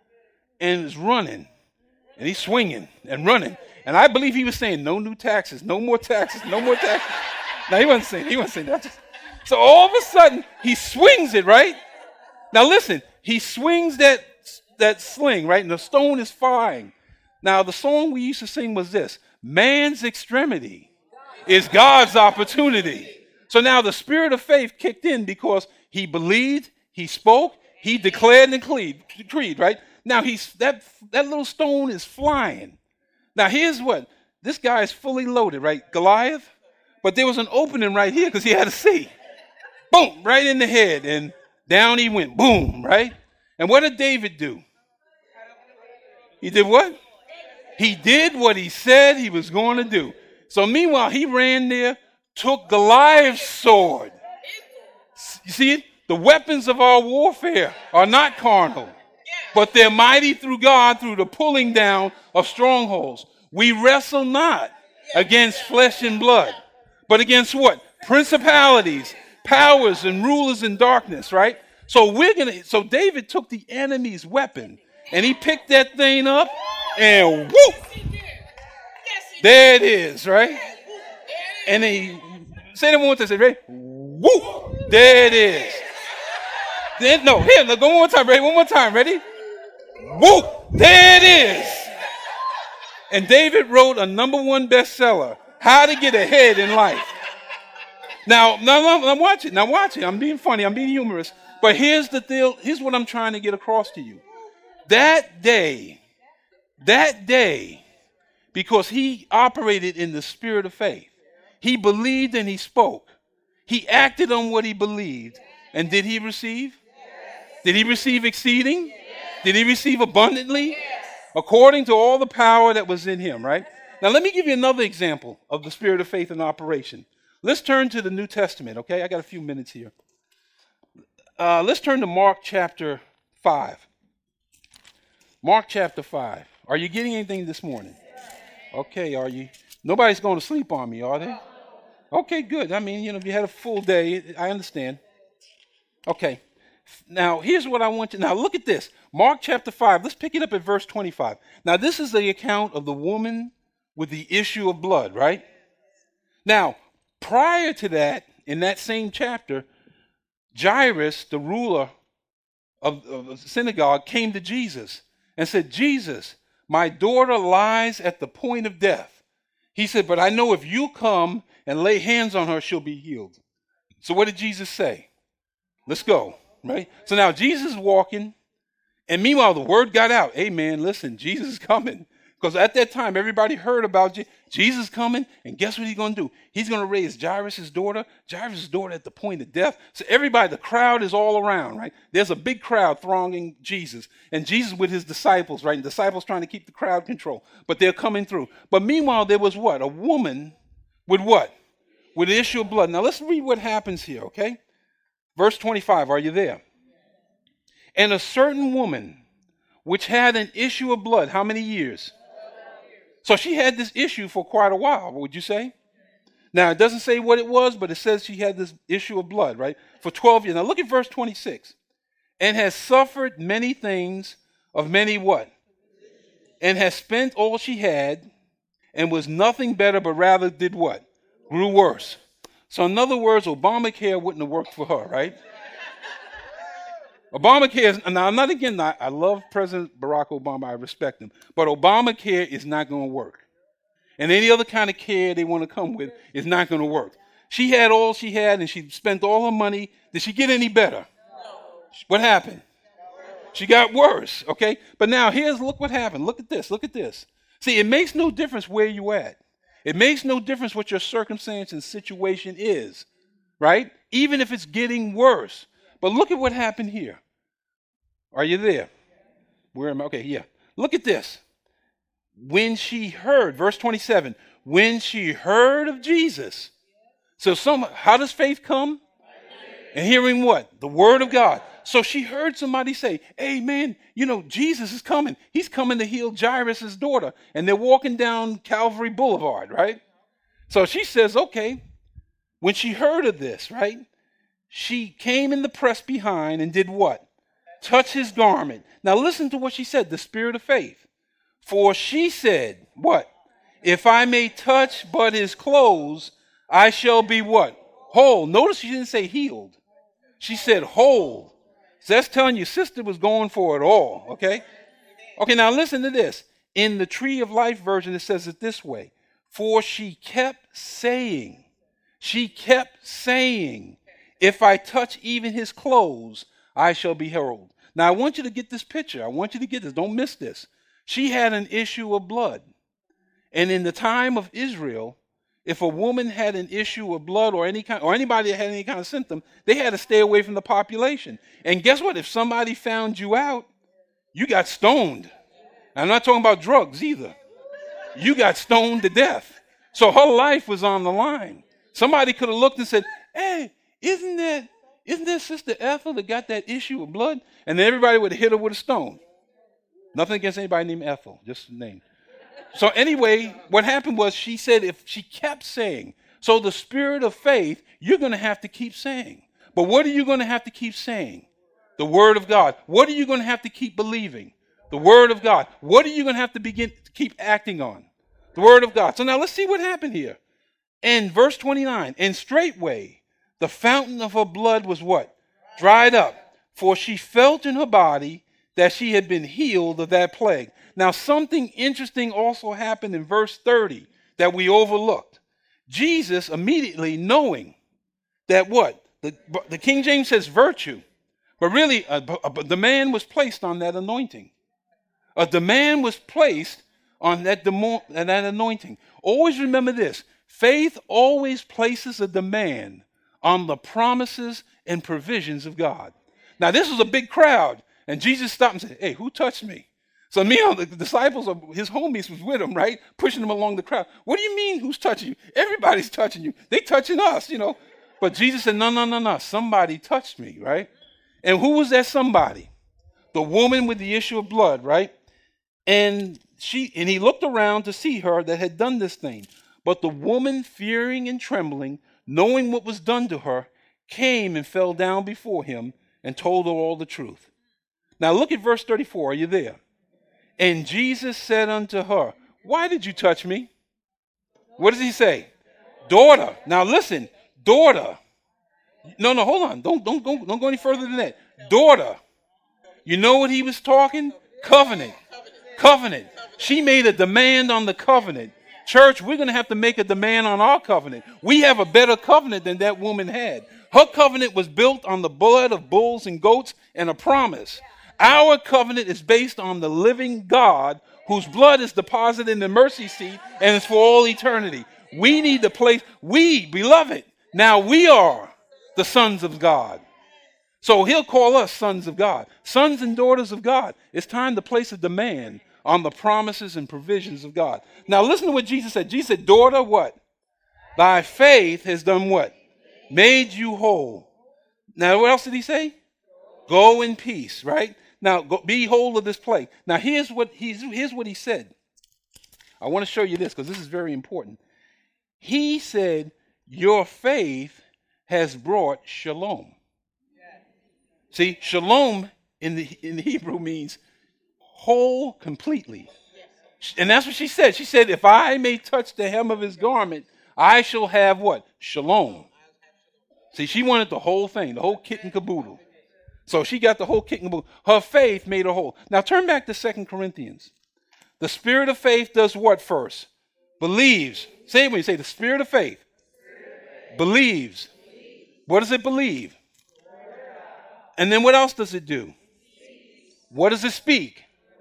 and is running. And he's swinging and running. And I believe he was saying, no new taxes, no more taxes, no more taxes. Now, he wasn't saying, he wasn't saying that. So all of a sudden, he swings it, right? Now, listen, he swings that that sling, right? And the stone is flying. Now, the song we used to sing was this: man's extremity is God's opportunity. So now the spirit of faith kicked in because he believed, he spoke, he declared and decreed, right? Now he's that that little stone is flying. Now here's what, this guy is fully loaded, right? Goliath, but there was an opening right here because he had to see. Boom, right in the head, and down he went. Boom, right? And what did David do? He did what? He did what he said he was going to do. So meanwhile, he ran there, took Goliath's sword. You see it? The weapons of our warfare are not carnal, but they're mighty through God through the pulling down of strongholds. We wrestle not against flesh and blood, but against what? Principalities, powers, and rulers in darkness, right? So we're gonna. So David took the enemy's weapon and he picked that thing up and whoop, there it is, right? And he say that one more time. Say, ready? Whoop, there it is. Then no, here, look, go one more time, ready? One more time, ready? Whoop, there it is. And David wrote a number one bestseller, How to Get Ahead in Life. Now, now, now watch it. Now watch it. I'm being funny. I'm being humorous. But here's the deal. Here's what I'm trying to get across to you. That day, that day, because he operated in the spirit of faith, he believed and he spoke. He acted on what he believed. And did he receive? Did he receive exceeding? Did he receive abundantly? According to all the power that was in him, right? Now, let me give you another example of the spirit of faith in operation. Let's turn to the New Testament, okay? I got a few minutes here. Uh, let's turn to Mark chapter five. Mark chapter five. Are you getting anything this morning? Okay, are you? Nobody's going to sleep on me, are they? Okay, good. I mean, you know, if you had a full day, I understand. Okay. Now, here's what I want you. Now, look at this. Mark chapter five. Let's pick it up at verse twenty-five. Now, this is the account of the woman with the issue of blood, right? Now, prior to that, in that same chapter, Jairus, the ruler of, of the synagogue, came to Jesus and said, Jesus, my daughter lies at the point of death. He said, but I know if you come and lay hands on her, she'll be healed. So what did Jesus say? Let's go, right? So now Jesus is walking, and meanwhile, the word got out. Hey, man, listen, Jesus is coming. Because at that time, everybody heard about Je- Jesus coming, and guess what he's going to do? He's going to raise Jairus' daughter, Jairus' daughter at the point of death. So everybody, the crowd is all around, right? There's a big crowd thronging Jesus, and Jesus with his disciples, right? And disciples trying to keep the crowd control, but they're coming through. But meanwhile, there was what? A woman with what? With the issue of blood. Now, let's read what happens here, okay? Verse twenty-five, are you there? And a certain woman, which had an issue of blood, how many years? So she had this issue for quite a while, would you say? Now, it doesn't say what it was, but it says she had this issue of blood, right? For twelve years. Now, look at verse twenty-six. And has suffered many things of many what? And has spent all she had, and was nothing better, but rather did what? Grew worse. So in other words, Obamacare wouldn't have worked for her, right? Obamacare is, now I'm not again, I, I love President Barack Obama, I respect him, but Obamacare is not going to work. And any other kind of care they want to come with is not going to work. She had all she had and she spent all her money. Did she get any better? No. What happened? She got worse, okay? But now here's, look what happened. Look at this, look at this. See, it makes no difference where you at. It makes no difference what your circumstance and situation is, right? Even if it's getting worse. But look at what happened here. Are you there? Where am I? Okay, yeah. Look at this. When she heard, verse twenty-seven, when she heard of Jesus. So some, how does faith come? And hearing what? The word of God. So she heard somebody say, hey, man, you know, Jesus is coming. He's coming to heal Jairus' daughter. And they're walking down Calvary Boulevard, right? So she says, okay. When she heard of this, right, she came in the press behind and did what? Touch his garment. Now listen to what she said, the spirit of faith. For she said, what? If I may touch but his clothes, I shall be what? Whole. Notice she didn't say healed. She said whole. So that's telling you sister was going for it all, okay? Okay, now listen to this. In the Tree of Life version, it says it this way. For she kept saying, she kept saying, if I touch even his clothes, I shall be healed. Now, I want you to get this picture. I want you to get this. Don't miss this. She had an issue of blood. And in the time of Israel, if a woman had an issue of blood or any kind, or anybody that had any kind of symptom, they had to stay away from the population. And guess what? If somebody found you out, you got stoned. I'm not talking about drugs either. You got stoned to death. So her life was on the line. Somebody could have looked and said, hey, isn't that, isn't that Sister Ethel that got that issue of blood? And then everybody would have hit her with a stone. Nothing against anybody named Ethel, just a name. So anyway, what happened was she said if she kept saying, so the spirit of faith, you're going to have to keep saying. But what are you going to have to keep saying? The word of God. What are you going to have to keep believing? The word of God. What are you going to have to begin to keep acting on? The word of God. So now let's see what happened here. In verse twenty-nine, and straightway the fountain of her blood was what? Dried up. For she felt in her body that she had been healed of that plague. Now something interesting also happened in verse thirty that we overlooked. Jesus immediately knowing that what? The, the King James says virtue. But really, a, a demand was placed on that anointing. A demand was placed on that, demo, that anointing. Always remember this. Faith always places a demand on the promises and provisions of God. Now, this was a big crowd, and Jesus stopped and said, hey, who touched me? So me and the disciples, of his homies was with him, right? Pushing him along the crowd. What do you mean who's touching you? Everybody's touching you. They touching us, you know. But Jesus said, no, no, no, no. Somebody touched me, right? And who was that somebody? The woman with the issue of blood, right? And she and he looked around to see her that had done this thing. But the woman, fearing and trembling, knowing what was done to her, came and fell down before him and told her all the truth. Now look at verse thirty-four. Are you there? And Jesus said unto her, why did you touch me? What does he say? Daughter. Now listen, daughter. No, no, hold on. Don't, don't, go, don't go any further than that. Daughter. You know what he was talking? Covenant. Covenant. She made a demand on the covenant. Church, we're going to have to make a demand on our covenant. We have a better covenant than that woman had. Her covenant was built on the blood of bulls and goats and a promise. Our covenant is based on the living God whose blood is deposited in the mercy seat and is for all eternity. We need to place, we, beloved, now we are the sons of God. So he'll call us sons of God, sons and daughters of God. It's time to place a demand on the promises and provisions of God. Now listen to what Jesus said. Jesus said, daughter, what? Thy faith has done what? Made you whole. Now what else did he say? Go in peace, right? Now go, be whole of this plague. Now here's what, he's, here's what he said. I want to show you this because this is very important. He said, your faith has brought shalom. See, shalom in the, in the Hebrew means whole completely. And that's what she said. She said, if I may touch the hem of his garment, I shall have what? Shalom. See, she wanted the whole thing, the whole kit and caboodle. So she got the whole kit and caboodle. Her faith made her whole. Now turn back to Second Corinthians. The spirit of faith does what first? Believes. Say it when you say the spirit of faith. Believes. What does it believe? And then what else does it do? What does it speak?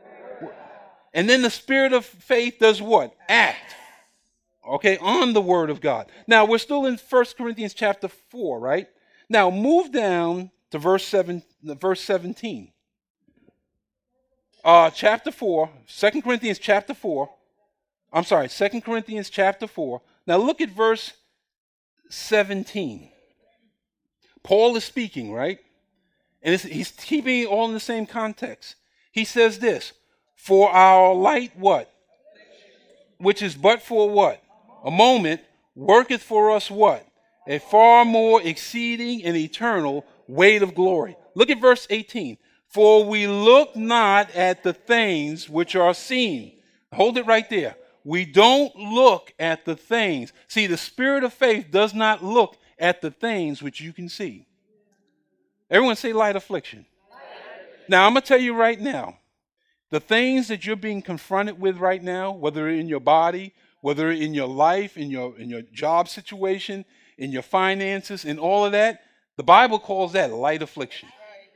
And then the spirit of faith does what? Act. Okay, on the word of God. Now, we're still in First Corinthians chapter four, right? Now, move down to verse seven, verse seventeen. Uh, chapter four, Second Corinthians chapter four. I'm sorry, Second Corinthians chapter four. Now, look at verse seventeen. Paul is speaking, right? And it's, he's keeping it all in the same context. He says this, for our light what? Which is but for what? A moment, worketh for us what? A far more exceeding and eternal weight of glory. Look at verse eighteen. For we look not at the things which are seen. Hold it right there. We don't look at the things. See, the spirit of faith does not look at the things which you can see. Everyone say light affliction. Light Now, I'm going to tell you right now, the things that you're being confronted with right now, whether in your body, whether in your life, in your in your job situation, in your finances, in all of that, the Bible calls that light affliction.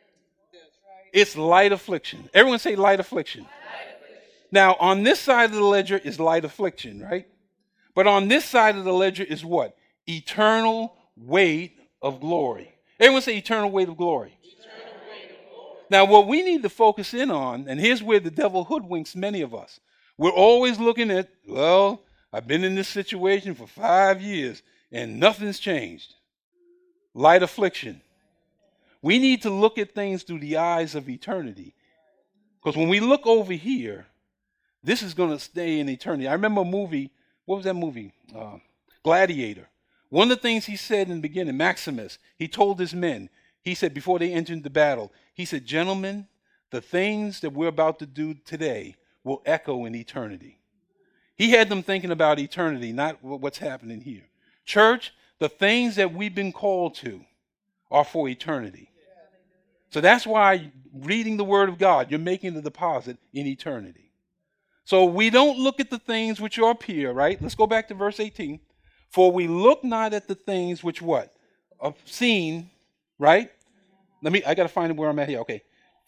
It's light affliction. Everyone say light affliction. Now, on this side of the ledger is light affliction, right? But on this side of the ledger is what? Eternal weight of glory. Everyone say eternal weight of glory. Now, what we need to focus in on, and here's where the devil hoodwinks many of us. We're always looking at, well, I've been in this situation for five years and nothing's changed. Light affliction. We need to look at things through the eyes of eternity. Because when we look over here, this is going to stay in eternity. I remember a movie, what was that movie? Uh, Gladiator. One of the things he said in the beginning, Maximus, he told his men, he said before they entered the battle, he said, gentlemen, the things that we're about to do today will echo in eternity. He had them thinking about eternity, not what's happening here. Church, the things that we've been called to are for eternity. So that's why reading the Word of God, you're making the deposit in eternity. So we don't look at the things which are up here, right? Let's go back to verse eighteen. For we look not at the things which what? Are seen, right? Let me, I got to find where I'm at here. Okay.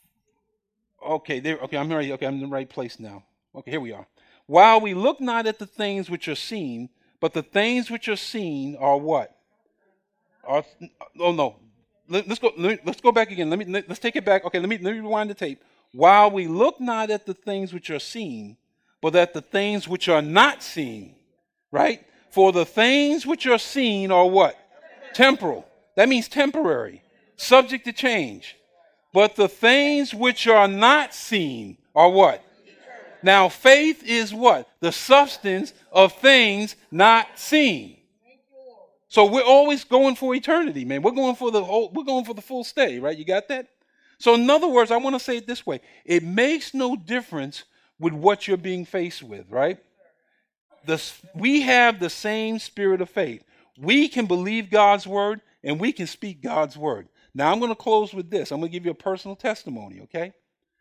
Okay, there, okay, I'm ready. Okay, I'm in the right place now. Okay, here we are. While we look not at the things which are seen, but the things which are seen are what? Are, oh no. Let, let's go. Let, let's go back again. Let me. Let, let's take it back. Okay. Let me. Let me rewind the tape. While we look not at the things which are seen, but at the things which are not seen. Right? For the things which are seen are what? Temporal. That means temporary, subject to change. But the things which are not seen are what? Now, faith is what? The substance of things not seen. So we're always going for eternity, man. We're going for the whole, we're going for the full stay, right? You got that? So in other words, I want to say it this way. It makes no difference with what you're being faced with, right? The, we have the same spirit of faith. We can believe God's word and we can speak God's word. Now, I'm going to close with this. I'm going to give you a personal testimony, okay?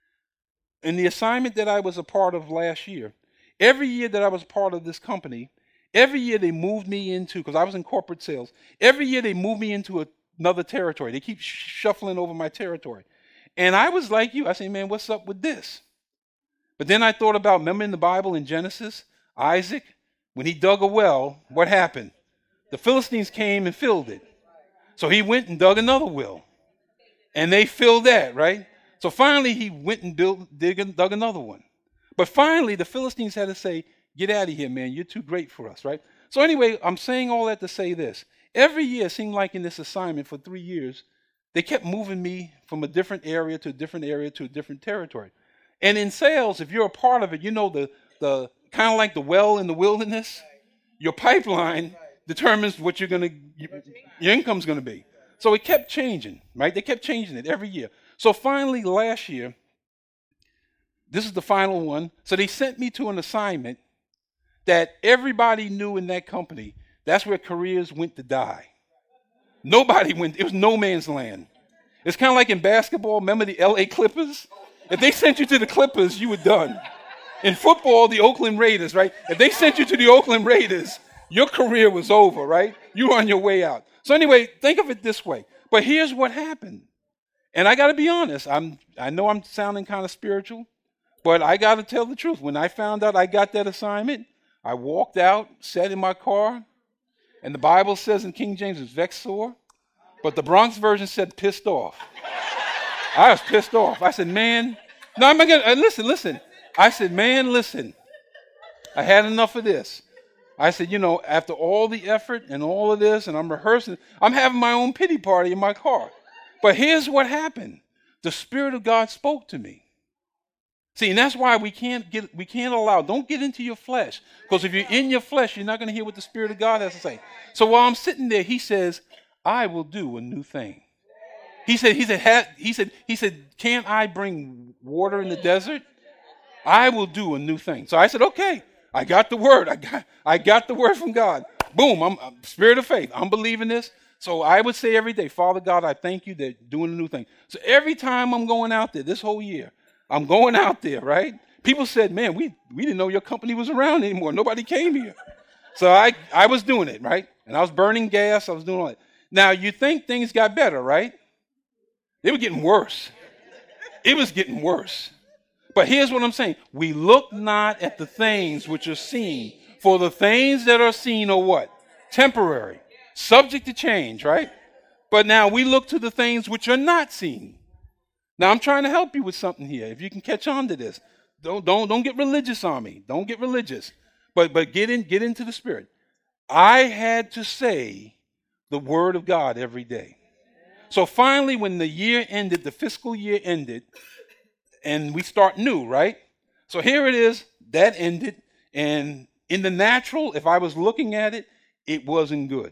In the assignment that I was a part of last year, every year that I was part of this company, every year they moved me into, because I was in corporate sales, every year they moved me into a, another territory. They keep sh- shuffling over my territory. And I was like you. I say, man, what's up with this? But then I thought about, remember in the Bible in Genesis, Isaac, when he dug a well, what happened? The Philistines came and filled it. So he went and dug another well. And they filled that, right? So finally he went and built, dig, dug another one. But finally the Philistines had to say, get out of here, man. You're too great for us, right? So anyway, I'm saying all that to say this. Every year, it seemed like in this assignment for three years, they kept moving me from a different area to a different area to a different territory. And in sales, if you're a part of it, you know the, the kind of like the well in the wilderness, your pipeline determines what you're going to, your income's going to be. So it kept changing, right? They kept changing it every year. So finally last year, this is the final one. So they sent me to an assignment that everybody knew in that company. That's where careers went to die. Nobody went, it was no man's land. It's kind of like in basketball, remember the L A Clippers? If they sent you to the Clippers, you were done. In football, the Oakland Raiders, right? If they sent you to the Oakland Raiders, your career was over, right? You were on your way out. So anyway, think of it this way. But here's what happened. And I got to be honest. I'm, I know I'm sounding kind of spiritual, but I got to tell the truth. When I found out I got that assignment, I walked out, sat in my car, and the Bible says in King James it's vexed sore, but the Bronx version said pissed off. I was pissed off. I said, man, no, I'm not gonna, listen, listen. I said, man, listen, I had enough of this. I said, you know, after all the effort and all of this, and I'm rehearsing, I'm having my own pity party in my car. But here's what happened. The Spirit of God spoke to me. See, and that's why we can't get, we can't allow, don't get into your flesh. Because if you're in your flesh, you're not going to hear what the Spirit of God has to say. So while I'm sitting there, he says, I will do a new thing. He said, he said, ha, he said, he said, can't I bring water in the desert? I will do a new thing. So I said, okay, I got the word. I got, I got the word from God. boom, I'm, I'm spirit of faith. I'm believing this. So I would say every day, Father God, I thank you that doing a new thing. So every time I'm going out there, this whole year, I'm going out there, right? People said, man, we, we didn't know your company was around anymore. Nobody came here. So I, I was doing it, right? And I was burning gas. I was doing all that. Now, you think things got better, right? They were getting worse. It was getting worse. But here's what I'm saying. We look not at the things which are seen, for the things that are seen are what? Temporary, subject to change, right? But now we look to the things which are not seen. Now I'm trying to help you with something here. If you can catch on to this, don't don't don't get religious on me. Don't get religious, but but get in get into the spirit. I had to say the word of God every day. So finally, when the year ended, the fiscal year ended, and we start new, right? So here it is, that ended, and in the natural, if I was looking at it, it wasn't good.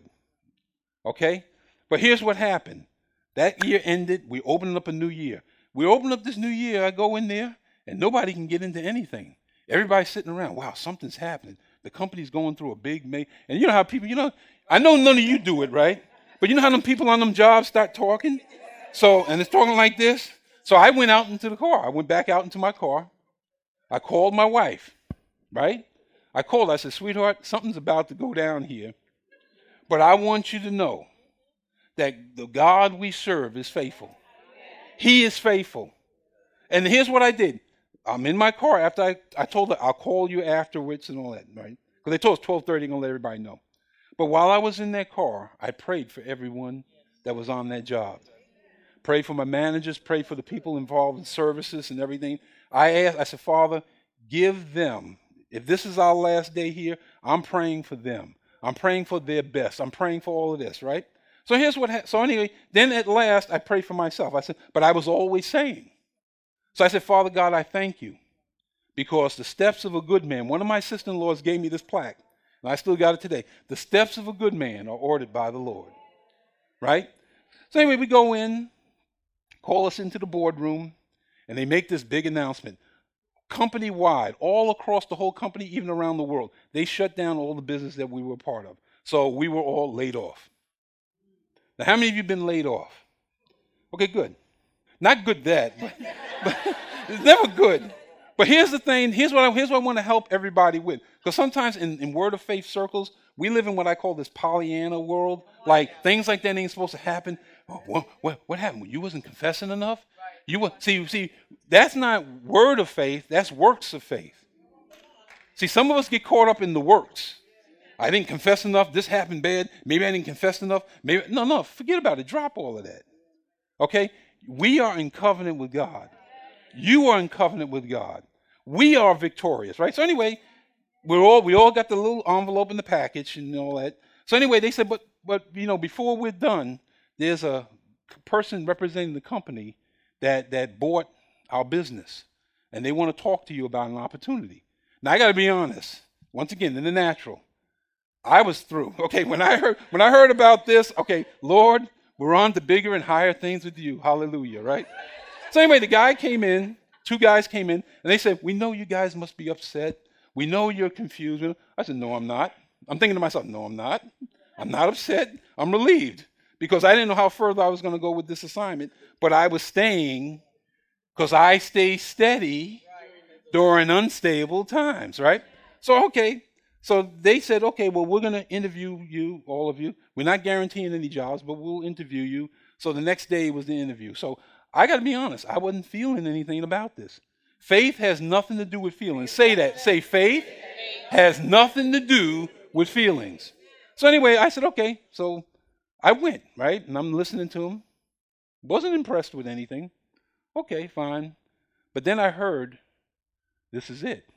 Okay? But here's what happened. That year ended, we opened up a new year. We open up this new year, I go in there, and nobody can get into anything. Everybody's sitting around, wow, something's happening. The company's going through a big, ma- and you know how people, you know, I know none of you do it, right? But you know how them people on them jobs start talking? So, and it's talking like this. So I went out into the car. I went back out into my car. I called my wife, right? I called. I said, sweetheart, something's about to go down here. But I want you to know that the God we serve is faithful. He is faithful. And here's what I did. I'm in my car after I, I told her, I'll call you afterwards and all that, right? Because they told us twelve thirty, going to let everybody know. But while I was in that car, I prayed for everyone that was on that job. Prayed for my managers, prayed for the people involved in services and everything. I asked, I said, Father, give them, if this is our last day here, I'm praying for them. I'm praying for their best. I'm praying for all of this, right? So here's what, ha- so anyway, then at last I prayed for myself. I said, but I was always saying. So I said, Father God, I thank you because the steps of a good man, one of my sister-in-laws gave me this plaque, and I still got it today. The steps of a good man are ordered by the Lord, right? So anyway, we go in, call us into the boardroom, and they make this big announcement. Company-wide, all across the whole company, even around the world, they shut down all the business that we were a part of. So we were all laid off. Now, how many of you been laid off? Okay, good. Not good that, but, but it's never good. But here's the thing. Here's what I, here's what I want to help everybody with. Because sometimes in, in word of faith circles, we live in what I call this Pollyanna world. Like things like that ain't supposed to happen. Oh, what, what, what happened? You wasn't confessing enough? You were, see, see, that's not word of faith. That's works of faith. See, some of us get caught up in the works. I didn't confess enough. This happened bad. Maybe I didn't confess enough. Maybe no, no. Forget about it. Drop all of that. Okay? We are in covenant with God. You are in covenant with God. We are victorious, right? So anyway, we're all we all got the little envelope in the package and all that. So anyway, they said, but but you know, before we're done, there's a person representing the company that that bought our business, and they want to talk to you about an opportunity. Now I got to be honest. Once again, in the natural, I was through. Okay, when I heard when I heard about this, okay, Lord, we're on to bigger and higher things with you. Hallelujah, right? So anyway, the guy came in, two guys came in, and they said, we know you guys must be upset. We know you're confused. I said, no, I'm not. I'm thinking to myself, no, I'm not. I'm not upset. I'm relieved because I didn't know how further I was going to go with this assignment, but I was staying because I stay steady during unstable times, right? So, okay. So they said, okay, well, we're going to interview you, all of you. We're not guaranteeing any jobs, but we'll interview you. So the next day was the interview. So I got to be honest. I wasn't feeling anything about this. Faith has nothing to do with feelings. Say that. Say faith has nothing to do with feelings. So anyway, I said, okay. So I went, right? And I'm listening to him. Wasn't impressed with anything. Okay, fine. But then I heard, this is it.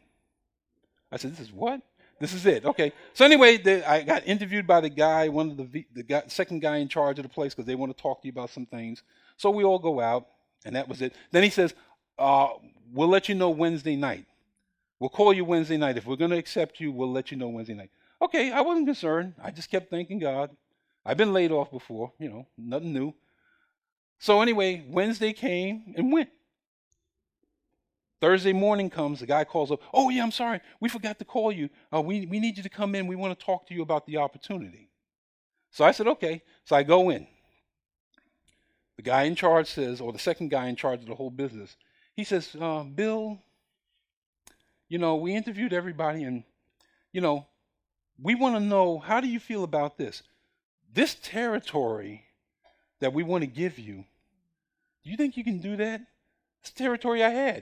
I said, this is what? This is it. Okay. So anyway, the, I got interviewed by the guy, one of the the guy, second guy in charge of the place, because they want to talk to you about some things. So we all go out, and that was it. Then he says, uh, we'll let you know Wednesday night. We'll call you Wednesday night. If we're going to accept you, we'll let you know Wednesday night. Okay, I wasn't concerned. I just kept thanking God. I've been laid off before, you know, nothing new. So anyway, Wednesday came and went. Thursday morning comes, the guy calls up, oh, yeah, I'm sorry, we forgot to call you. Uh, we, we need you to come in. We want to talk to you about the opportunity. So I said, okay. So I go in. The guy in charge says, or the second guy in charge of the whole business, he says, uh, Bill, you know, we interviewed everybody and, you know, we want to know, how do you feel about this? This territory that we want to give you, do you think you can do that? It's territory I had.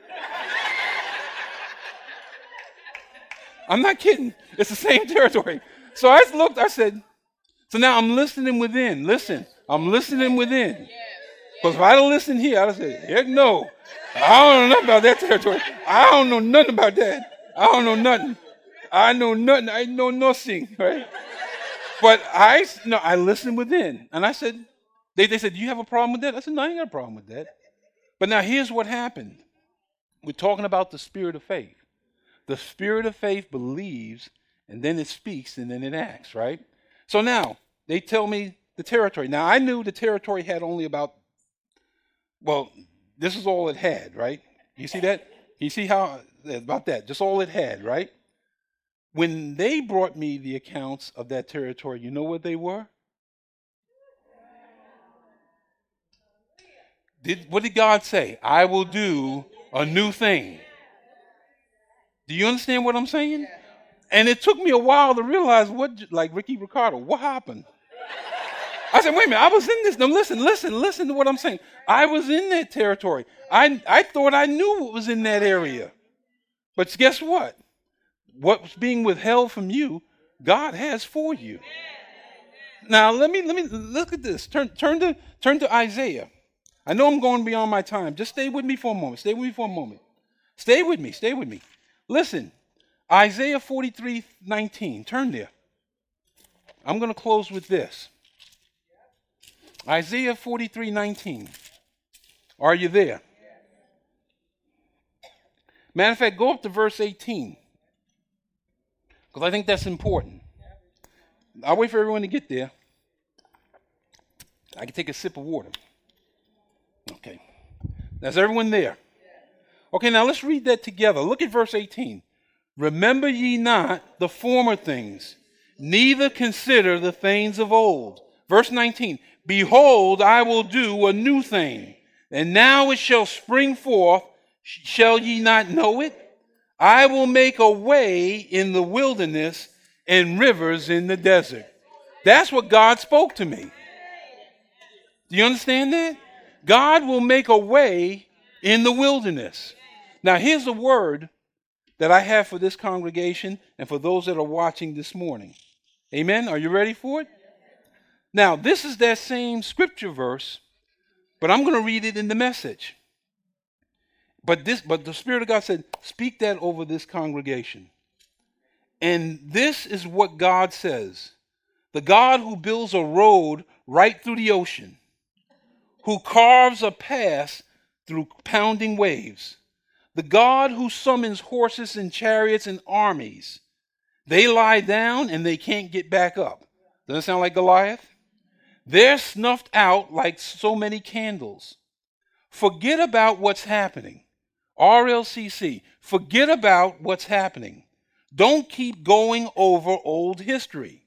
I'm not kidding. It's the same territory. So I looked, I said, so now I'm listening within. Listen, I'm listening within. Because if I'd have listened here, I'd have said, heck no. I don't know nothing about that territory. I don't know nothing about that. I don't know nothing. I know nothing. I know nothing, right? But I, no, I listened within. And I said, they, they said, do you have a problem with that? I said, no, I ain't got a problem with that. But now here's what happened. We're talking about the spirit of faith. The spirit of faith believes, and then it speaks, and then it acts, right? So now, they tell me the territory. Now, I knew the territory had only about, well, this is all it had, right? You see that? You see how, about that, just all it had, right? When they brought me the accounts of that territory, you know what they were? Did, what did God say? I will do a new thing. Do you understand what I'm saying? And it took me a while to realize what, like Ricky Ricardo, what happened? I said, wait a minute, I was in this. No, listen, listen, listen to what I'm saying. I was in that territory. I, I thought I knew what was in that area. But guess what? What's being withheld from you, God has for you. Now, let me let me look at this. Turn, turn, to, turn to Isaiah. I know I'm going beyond my time. Just stay with me for a moment. Stay with me for a moment. Stay with me. Stay with me. Listen, Isaiah forty-three nineteen. Turn there. I'm going to close with this. Isaiah forty-three nineteen. Are you there? Matter of fact, go up to verse eighteen. Because I think that's important. I'll wait for everyone to get there. I can take a sip of water. Okay. Now, is everyone there? Okay, now let's read that together. Look at verse eighteen. Remember ye not the former things, neither consider the things of old. Verse nineteen. Behold, I will do a new thing, and now it shall spring forth. Shall ye not know it? I will make a way in the wilderness and rivers in the desert. That's what God spoke to me. Do you understand that? God will make a way in the wilderness. Now, here's a word that I have for this congregation and for those that are watching this morning. Amen? Are you ready for it? Now, this is that same scripture verse, but I'm going to read it in the Message. But this, but the Spirit of God said, speak that over this congregation. And this is what God says. The God who builds a road right through the ocean, who carves a path through pounding waves, the God who summons horses and chariots and armies. They lie down and they can't get back up. Doesn't it sound like Goliath? They're snuffed out like so many candles. Forget about what's happening. R L C C, forget about what's happening. Don't keep going over old history.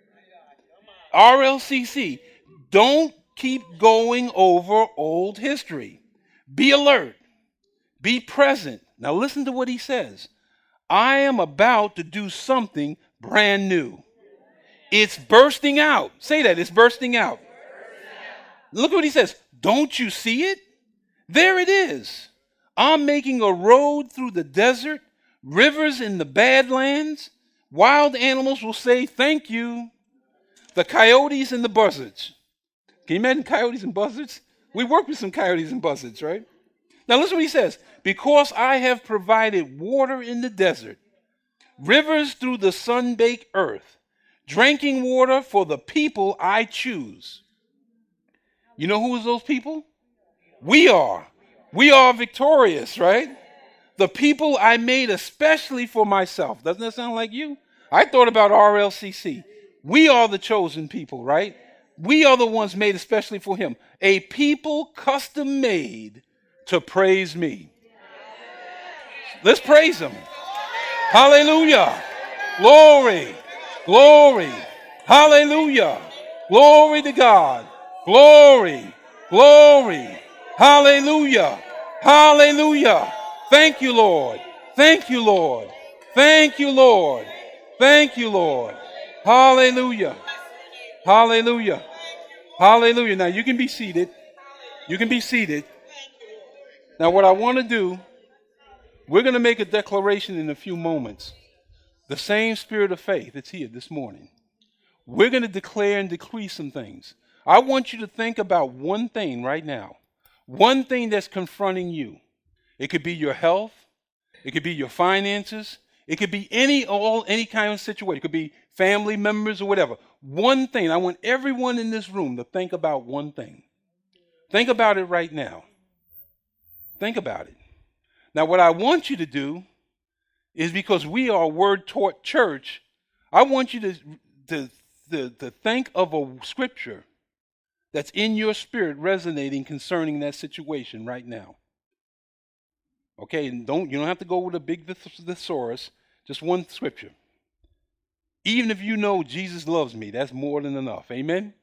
R L C C, don't keep going over old history. Be alert. Be present. Now listen to what he says. I am about to do something brand new. It's bursting out. Say that, it's bursting out. Look what he says. Don't you see it? There it is. I'm making a road through the desert, rivers in the badlands. Wild animals will say thank you. The coyotes and the buzzards. Can you imagine coyotes and buzzards? We work with some coyotes and buzzards, right? Now listen what he says. Because I have provided water in the desert, rivers through the sun-baked earth, drinking water for the people I choose. You know who is those people? We are. We are victorious, right? The people I made especially for myself. Doesn't that sound like you? I thought about R L C C. We are the chosen people, right? We are the ones made especially for him. A people custom made to praise me. Let's praise him. Hallelujah. Glory. Glory. Hallelujah. Glory to God. Glory. Glory. Hallelujah. Hallelujah. Thank you, Lord. Thank you, Lord. Thank you, Lord. Thank you, Lord. Hallelujah. Hallelujah. Hallelujah. Now you can be seated. You can be seated. Now what I want to do, we're going to make a declaration in a few moments. The same spirit of faith that's here this morning. We're going to declare and decree some things. I want you to think about one thing right now. One thing that's confronting you. It could be your health. It could be your finances. It could be any all any kind of situation. It could be family members or whatever. One thing. I want everyone in this room to think about one thing. Think about it right now. Think about it. Now, what I want you to do is, because we are a word-taught church, I want you to, to, to, to think of a scripture that's in your spirit resonating concerning that situation right now. Okay, and don't you don't have to go with a big thesaurus, just one scripture. Even if you know Jesus loves me, that's more than enough. Amen?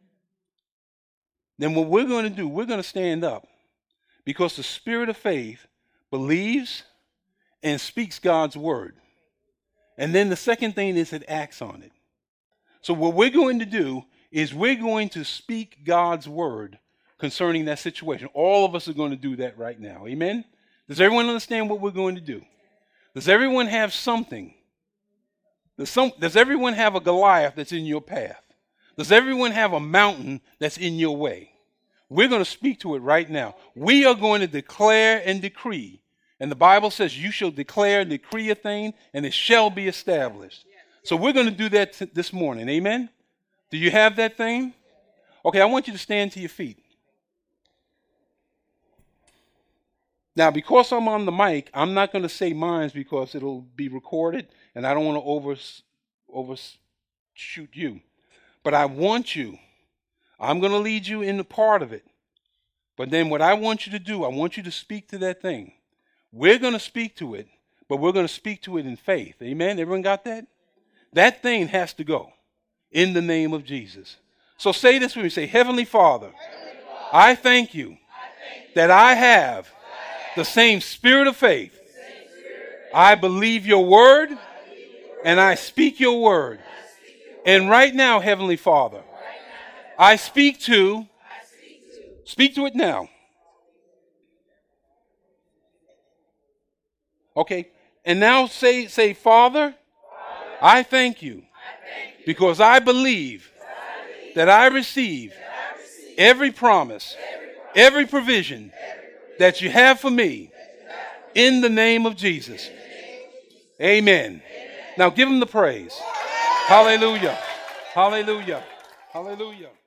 Then what we're going to do, we're going to stand up, because the spirit of faith believes and speaks God's word. And then the second thing is it acts on it. So what we're going to do is we're going to speak God's word concerning that situation. All of us are going to do that right now. Amen? Does everyone understand what we're going to do? Does everyone have something? Does, some, does everyone have a Goliath that's in your path? Does everyone have a mountain that's in your way? We're going to speak to it right now. We are going to declare and decree. And the Bible says you shall declare and decree a thing, and it shall be established. So we're going to do that t- this morning. Amen? Do you have that thing? Okay, I want you to stand to your feet. Now, because I'm on the mic, I'm not going to say mine because it'll be recorded, and I don't want to over, overshoot you. But I want you, I'm going to lead you in the part of it. But then what I want you to do, I want you to speak to that thing. We're going to speak to it, but we're going to speak to it in faith. Amen? Everyone got that? That thing has to go in the name of Jesus. So say this with me. Say, Heavenly Father, Heavenly Father I thank you, I thank you that I have the same spirit of faith. I believe your word, and I speak your word. And right now, Heavenly Father, I speak to, speak to it now. Okay, and now say, say, Father, I thank you because I believe that I receive every promise, every provision that you have for me in the name of Jesus. Amen. Now give him the praise. Hallelujah. Hallelujah. Hallelujah.